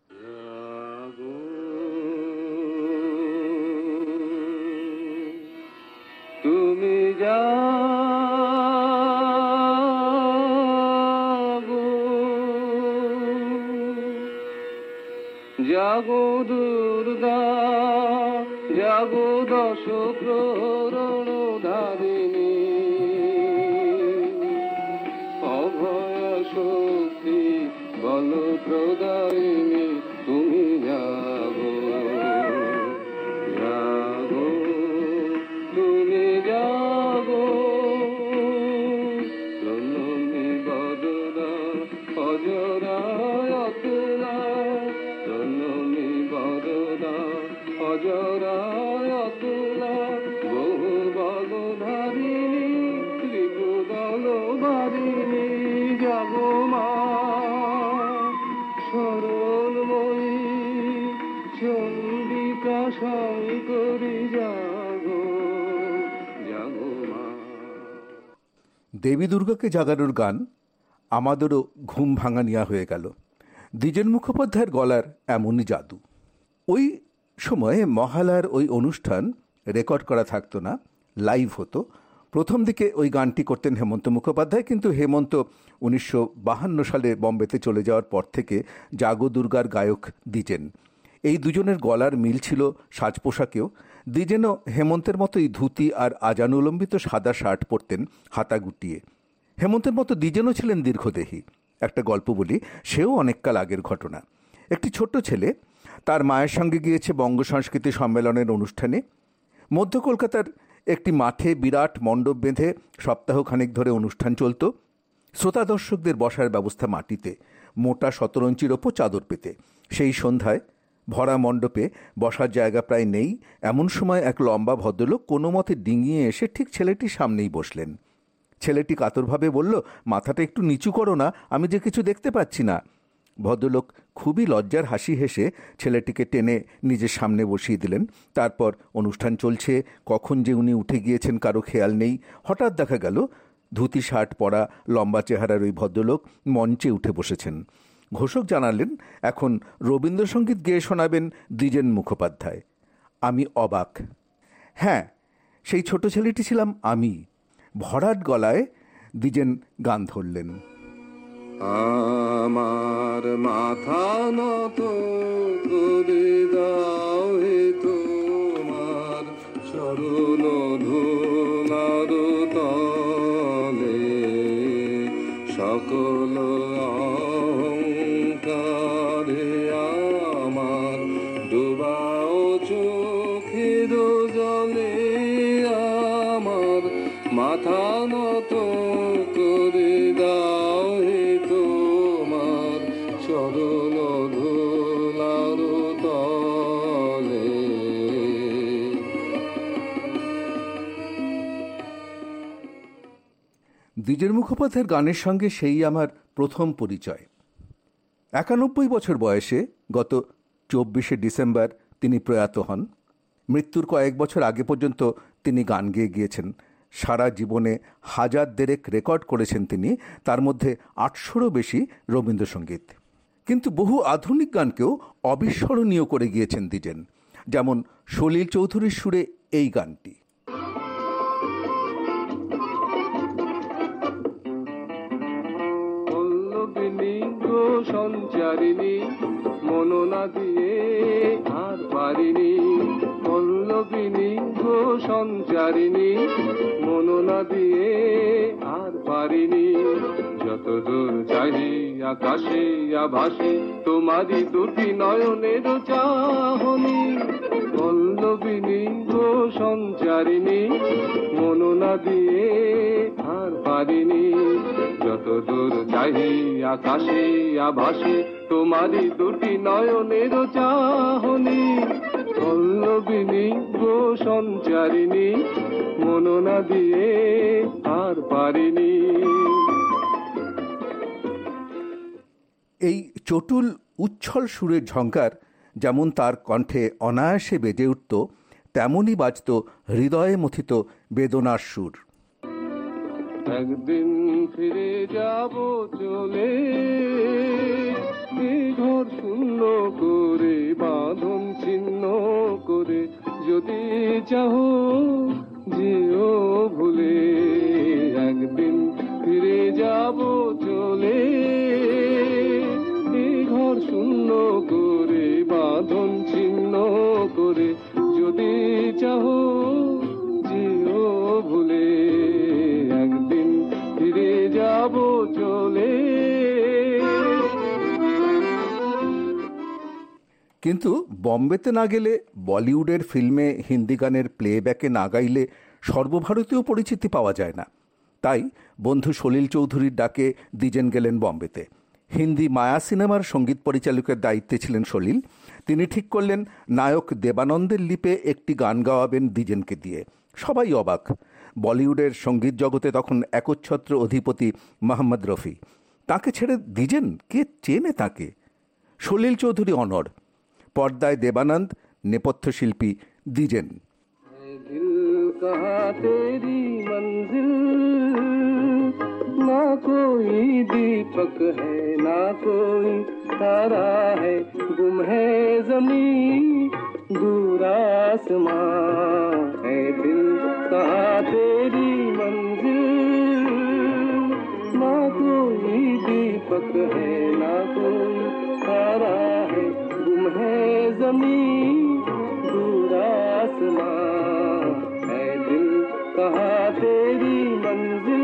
তুমি জাগো জাগো দুর্গা জাগো দশ প্রহরণ ধারিণী, অভয় শক্তি বল প্রদায়িনী, তুমি জাগো জাগো তুমি জাগো। প্রণমী বদনা অজরায় অতুলা, প্রণমী বদনা অজরায় অতুলা, বহু বলধারিণী ত্রিপুদল বারিণী, জাগো মা সরলময়ী চন্ডিকা সাই করি জাগো জাগো মা। দেবী দুর্গাকে জাগানোর গান আমাদেরও ঘুম ভাঙানিয়া হয়ে গেল। দ্বিজেন মুখোপাধ্যায়ের গলার এমনই জাদু। ওই সময়ে মহালয়ার ওই অনুষ্ঠান রেকর্ড করা থাকতো না, লাইভ হতো। প্রথম দিকে ওই গানটি করতেন হেমন্ত মুখোপাধ্যায়, কিন্তু হেমন্ত উনিশশো বাহান্ন সালে বম্বেতে চলে যাওয়ার পর থেকে জাগো দুর্গার গায়ক দ্বিজেন। এই দুজনের গলার মিল ছিল সাজ পোশাকেও। দ্বিজেনও হেমন্তের মতোই ধুতি আর আজানুলম্বিত সাদা শার্ট পরতেন হাতা গুটিয়ে। হেমন্তের মতো দ্বিজেনও ছিলেন দীর্ঘদেহী। একটা গল্প বলি, সেও অনেককাল আগের ঘটনা। একটি ছোট্ট ছেলে তার মায়ের সঙ্গে গিয়েছে বঙ্গ সংস্কৃতি সম্মেলনের অনুষ্ঠানে। মধ্য কলকাতার একটি মাঠে বিরাট মণ্ডপ বেঁধে সপ্তাহখানেক ধরে অনুষ্ঠান চলত। শ্রোতা দর্শকদের বসার ব্যবস্থা মাটিতে, মোটা শতরঞ্চির ওপর চাদর পেতে। সেই সন্ধ্যায় ভরা মণ্ডপে বসার জায়গা প্রায় নেই। এমন সময় এক লম্বা ভদ্রলোক কোনো মতে ডিঙিয়ে এসে ঠিক ছেলেটির সামনেই বসলেন। ছেলেটি কাতরভাবে বলল, মাথাটা একটু নিচু করো না, আমি যে কিছু দেখতে পাচ্ছি না। ভদ্রলোক খুবই লজ্জার হাসি হেসে ছেলেটিকে টেনে নিজের সামনে বসিয়ে দিলেন। তারপর অনুষ্ঠান চলছে, কখন যে উনি উঠে গিয়েছেন কারো খেয়াল নেই। হঠাৎ দেখা গেল ধুতি শার্ট পরা লম্বা চেহারার ওই ভদ্রলোক মঞ্চে উঠে বসেছেন। ঘোষক জানালেন এখন রবীন্দ্রসঙ্গীত গেয়ে শোনাবেন দ্বিজেন মুখোপাধ্যায়। আমি অবাক। হ্যাঁ, সেই ছোট ছেলেটি ছিলাম আমি। ভরাট গলায় দ্বিজেন গান ধরলেন। আমার মাথা নত করে দাও হে তোমার চরণ ধুলার তলে, সকল অহংকারে আমার ডুবাও চোখের জলে, আমার মাথা নত করে দাও হে তোমার চরণ ধুলার তলে। দ্বিজেন মুখোপাধ্যায়ের গানের সঙ্গে সেই আমার প্রথম পরিচয়। একানব্বই বছর বয়সে গত চব্বিশে ডিসেম্বর তিনি প্রয়াত হন। মৃত্যুর কয়েক বছর আগে পর্যন্ত তিনি গান গেয়ে গিয়েছেন। সারা জীবনে হাজার দেড়েক রেকর্ড করেছেন তিনি, তার মধ্যে আটশোরও বেশি রবীন্দ্রসঙ্গীত। কিন্তু বহু আধুনিক গানকেও অবিস্মরণীয় করে গিয়েছেন দ্বিজেন, যেমন সলিল চৌধুরীর সুরে এই গানটি। সঞ্চারিণী মননা দিয়ে আর পারিনি, পল্লবিনী গো সঞ্চারিণী মননা দিয়ে আর পারিনি যত দূর চাহি আকাশে আভাসে তোমারই দুটি নয়নের চাহনি পল্লবিনী গো সঞ্চারিণী মননা দিয়ে আর পারিনি যত দূর চাহি আকাশে আভাসে তোমারই দুটি নয়নের চাহনি পল্লবিনী গো সঞ্চারিণী মননা দিয়ে আর পারিনি। এই চটুল উচ্ছল সুরের ঝঙ্কার যেমন তার কণ্ঠে অনায়াসে বেজে উঠত, তেমনই বাজত হৃদয়ে মথিত বেদনার সুর। একদিন ফিরে যাব চলে ঘর শূন্য করে বাঁধন ছিন্ন করে যদি চাহো যেও ভুলে একদিন ফিরে যাব চলে ঘর শূন্য করে বাঁধন ছিন্ন করে যদি চাহো যেও ভুলে একদিন ফিরে যাব চলে। কিন্তু বম্বেতে না গেলে, বলিউডের ফিল্মে হিন্দি গানের প্লেব্যাকে না গাইলে সর্বভারতীয় পরিচিতি পাওয়া যায় না। তাই বন্ধু সলিল চৌধুরীর ডাকে দ্বিজেন গেলেন বম্বেতে। হিন্দি মায়া সিনেমার সঙ্গীত পরিচালকের দায়িত্বে ছিলেন সলিল। তিনি ঠিক করলেন নায়ক দেবানন্দের লিপে একটি গান গাওয়াবেন দ্বিজেনকে দিয়ে। সবাই অবাক। বলিউডের সঙ্গীত জগতে তখন একচ্ছত্র অধিপতি মোহাম্মদ রফি। তাকে ছেড়ে দ্বিজেন, কে চেনে তাকে? সলিল চৌধুরী অনড়, পর্দায় দেবানন্দ, নেপথ্য শিল্পী দ্বিজেন। ना कोई दीपक है ना कोई तारा है गुम है ज़मीं दूर आसमां है दिल कहाँ तेरी मंजिल ना कोई दीपक है ना कोई तारा है गुम है ज़मीं दूर आसमां है दिल कहाँ तेरी मंजिल।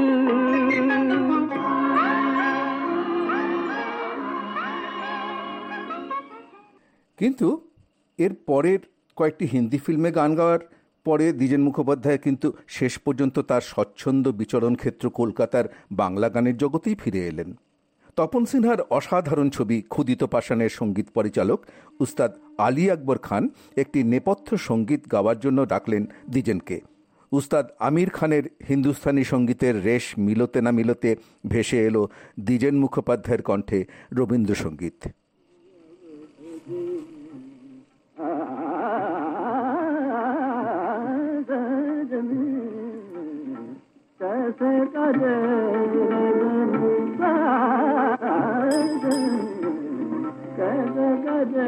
কিন্তু এর পরের কয়েকটি হিন্দি ফিল্মে গান গাওয়ার পরে দ্বিজেন মুখোপাধ্যায় কিন্তু শেষ পর্যন্ত তার স্বচ্ছন্দ বিচরণ ক্ষেত্র কলকাতার বাংলা গানের জগতেই ফিরে এলেন। তপন সিনহার অসাধারণ ছবি ক্ষুদিত পাষাণের সঙ্গীত পরিচালক উস্তাদ আলী আকবর খান একটি নেপথ্য সঙ্গীত গাওয়ার জন্য ডাকলেন দ্বিজেনকে। উস্তাদ আমির খানের হিন্দুস্তানি সঙ্গীতের রেশ মিলতে না মিলতে ভেসে এলো দ্বিজেন মুখোপাধ্যায়ের কণ্ঠে রবীন্দ্রসঙ্গীত। कैसे करे कैसे करे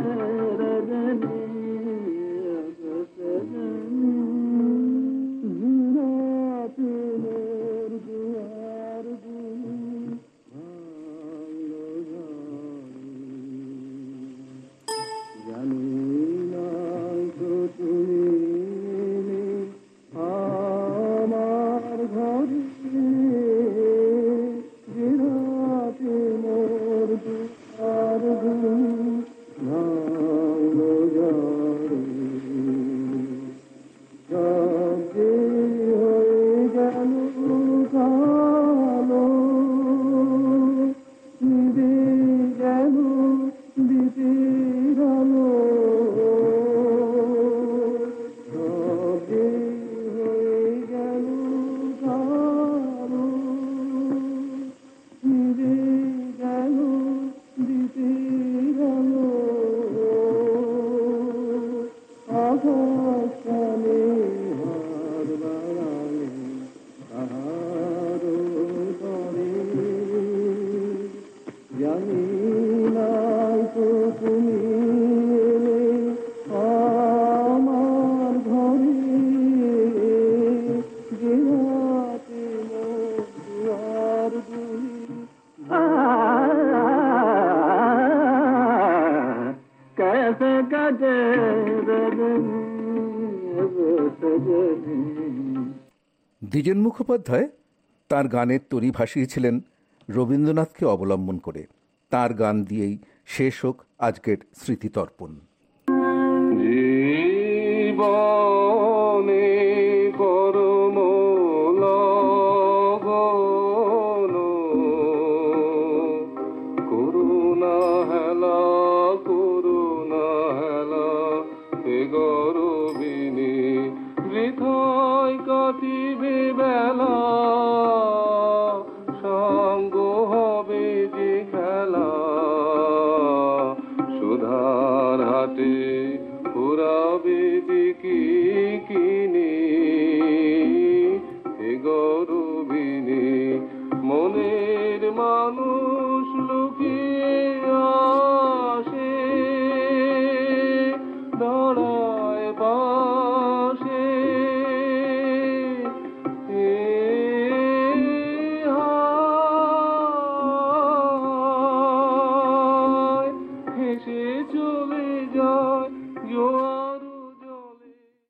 দ্বিজেন মুখোপাধ্যায় তার গানের তরি ভাসিয়েছিলেন রবীন্দ্রনাথকে অবলম্বন করে। তার গান দিয়েই শেষ হোক আজকের স্মৃতিতর্পণ। জীবনে পরম লগন করুণা হেলা করুণা হেলা হে গরবিনী বৃথায় কাটিবে বেলা সঙ্গ হবে যে খেলা সুধার হাটে পুরাবে দিকি কিনি হে গরবিনী মনের মানুষ লুকিয়ে আসে দাঁড়ায় পাশে হেসে চলে যায় জোয়ার জলে।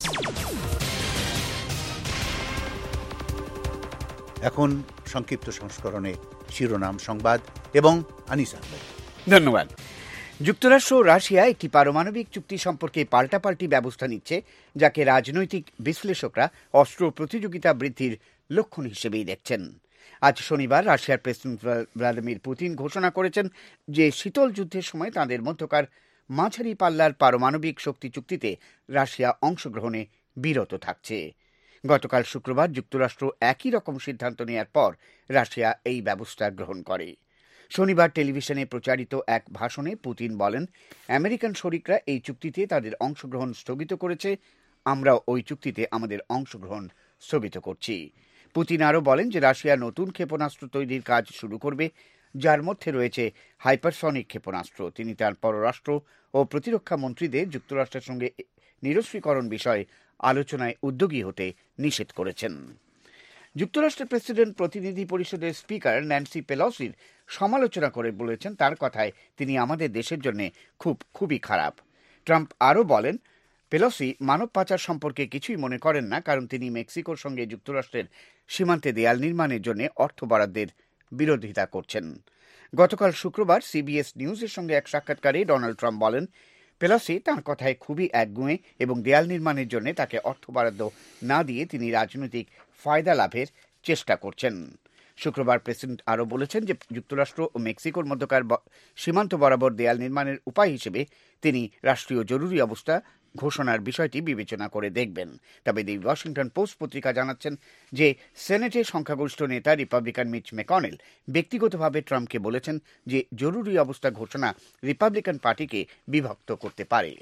এখন সংক্ষিপ্ত সংস্করণে শিরোনাম সংবাদ এবং আনিস আহমেদ। ধন্যবাদ। যুক্তরাষ্ট্র ও রাশিয়া একটি পারমাণবিক চুক্তি সম্পর্কে পাল্টাপাল্টি ব্যবস্থা নিচ্ছে, যাকে রাজনৈতিক বিশ্লেষকরা অস্ত্র প্রতিযোগিতা বৃদ্ধির লক্ষণ হিসেবেই দেখছেন। আজ শনিবার রাশিয়ার প্রেসিডেন্ট ভ্লাদিমির পুতিন ঘোষণা করেছেন যে শীতল যুদ্ধের সময় তাদের মধ্যকার মাঝারি পাল্লার পারমাণবিক শক্তি চুক্তিতে রাশিয়া অংশগ্রহণে বিরত থাকছে। গতকাল শুক্রবার যুক্তরাষ্ট্র একই রকম সিদ্ধান্ত নেওয়ার পর রাশিয়া এই ব্যবস্থা গ্রহণ করে। শনিবার টেলিভিশনে প্রচারিত এক ভাষণে পুতিন বলেন, আমেরিকান শরিকরা এই চুক্তিতে তাদের অংশগ্রহণ স্থগিত করেছে, আমরাও ওই চুক্তিতে আমাদের অংশগ্রহণ স্থগিত করছি। পুতিন আরও বলেন যে রাশিয়া নতুন ক্ষেপণাস্ত্র তৈরির কাজ শুরু করবে, যার মধ্যে রয়েছে হাইপারসনিক ক্ষেপণাস্ত্র। তিনি তার পররাষ্ট্র ও প্রতিরক্ষা মন্ত্রীদের যুক্তরাষ্ট্রের সঙ্গে নিরস্ত্রীকরণ বিষয়ে আলোচনায় উদ্যোগী হতে নিষেধ করেছেন। যুক্তরাষ্ট্রের প্রেসিডেন্ট প্রতিনিধি পরিষদের স্পিকার ন্যান্সি পেলোসির সমালোচনা করে বলেছেন, তার কথায় তিনি আমাদের দেশের জন্য খুব খুবই খারাপ। ট্রাম্প আরও বলেন, পেলোসি মানব পাচার সম্পর্কে কিছুই মনে করেন না, কারণ তিনি মেক্সিকোর সঙ্গে যুক্তরাষ্ট্রের সীমান্তে দেয়াল নির্মাণের জন্য অর্থ বরাদ্দের বিরোধিতা করছেন। গতকাল শুক্রবার সিবিএস নিউজের সঙ্গে এক সাক্ষাৎকারে ডোনাল্ড ট্রাম্প বলেন, পেলোসি তাঁর কথায় খুবই একগুঁয়ে এবং দেয়াল নির্মাণের জন্য তাকে অর্থ বরাদ্দ না দিয়ে তিনি রাজনৈতিক ফায়দা লাভের চেষ্টা করছেন। শুক্রবার প্রেসিডেন্ট আরও বলেছেন যে যুক্তরাষ্ট্র ও মেক্সিকোর মধ্যকার সীমান্ত বরাবর দেয়াল নির্মাণের উপায় হিসেবে তিনি রাষ্ট্রীয় জরুরি অবস্থা ঘোষণার বিষয়টি বিবেচনা করে দেখবেন। তবে দি ওয়াশিংটন পোস্ট পত্রিকা জানাচ্ছেন যে সেনেটে সংখ্যাগরিষ্ঠ নেতা রিপাবলিকান মিচ ম্যাকনেল ব্যক্তিগতভাবে ট্রাম্পকে বলেছেন যে জরুরি অবস্থা ঘোষণা রিপাবলিকান পার্টিকে বিভক্ত করতে পারে।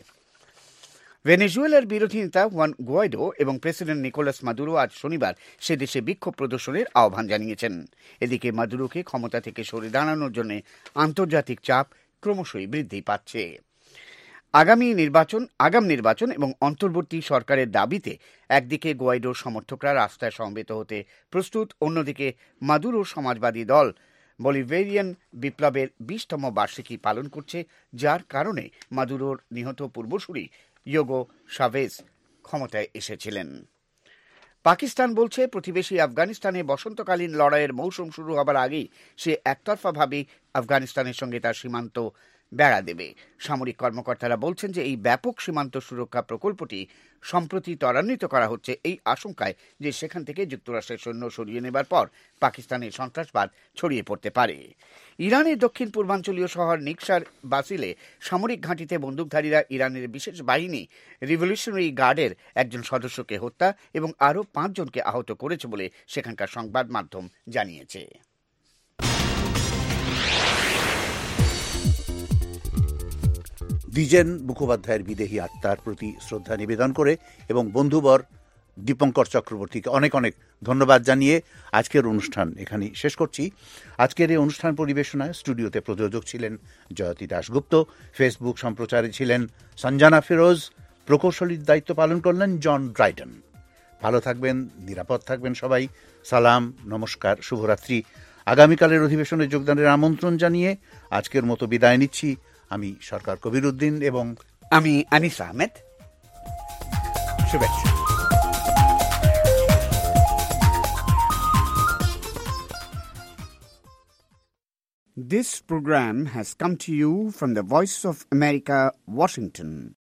ভেনেজুয়েলার বিরোধী নেতা হুয়ান গুয়াইডো এবং প্রেসিডেন্ট নিকোলাস মাদুরো আজ শনিবার সে দেশে বিক্ষোভ প্রদর্শনের আহ্বান জানিয়েছেন। এদিকে মাদুরোকে ক্ষমতা থেকে সরে দাঁড়ানোর জন্য আন্তর্জাতিক চাপ ক্রমশই বৃদ্ধি পাচ্ছে। আগামী নির্বাচন আগাম নির্বাচন এবং অন্তর্বর্তী সরকারের দাবিতে একদিকে গুয়াইডোর সমর্থকরা রাস্তায় সমবেত হতে প্রস্তুত, অন্যদিকে মাদুরোর সমাজবাদী দল বলিভিয়ান বিপ্লবের বিশতম বার্ষিকী পালন করছে, যার কারণে মাদুরোর নিহত পূর্বসূরি ইয়োগো শাভেজ ক্ষমতায় এসেছিলেন। পাকিস্তান বলছে প্রতিবেশী আফগানিস্তানে বসন্তকালীন লড়াইয়ের মৌসুম শুরু হবার আগেই সে একতরফাভাবে আফগানিস্তানের সঙ্গে তার সীমান্ত বেড়া দেবে। সামরিক কর্মকর্তারা বলছেন যে এই ব্যাপক সীমান্ত সুরক্ষা প্রকল্পটি সম্প্রতি ত্বরান্বিত করা হচ্ছে এই আশঙ্কায় যে সেখান থেকে যুক্তরাষ্ট্রের সৈন্য সরিয়ে নেবার পর পাকিস্তানের সন্ত্রাসবাদ ছড়িয়ে পড়তে পারে। ইরানের দক্ষিণ পূর্বাঞ্চলীয় শহর নিকসার বাসিলে সামরিক ঘাঁটিতে বন্দুকধারীরা ইরানের বিশেষ বাহিনী রিভলিউশনারি গার্ডের একজন সদস্যকে হত্যা এবং আরও পাঁচজনকে আহত করেছে বলে সেখানকার সংবাদ মাধ্যম জানিয়েছে। দ্বিজেন মুখোপাধ্যায়ের বিদেহী আত্মার প্রতি শ্রদ্ধা নিবেদন করে এবং বন্ধুবর দীপঙ্কর চক্রবর্তীকে অনেক অনেক ধন্যবাদ জানিয়ে আজকের অনুষ্ঠান এখানে শেষ করছি। আজকের এই অনুষ্ঠান পরিবেশনায় স্টুডিওতে প্রযোজক ছিলেন জয়তী দাশগুপ্ত, ফেসবুক সম্প্রচারে ছিলেন সঞ্জানা ফিরোজ, প্রকৌশলীর দায়িত্ব পালন করলেন জন ড্রাইটন। ভালো থাকবেন, নিরাপদ থাকবেন সবাই। সালাম, নমস্কার, শুভরাত্রি। আগামীকালের অধিবেশনে যোগদানের আমন্ত্রণ জানিয়ে আজকের মতো বিদায় নিচ্ছি। আমি সরকার কবিরউদ্দিন এবং আমি আনিস আহমেদ। শুভেচ্ছা। This program has come to you from the Voice of America, Washington.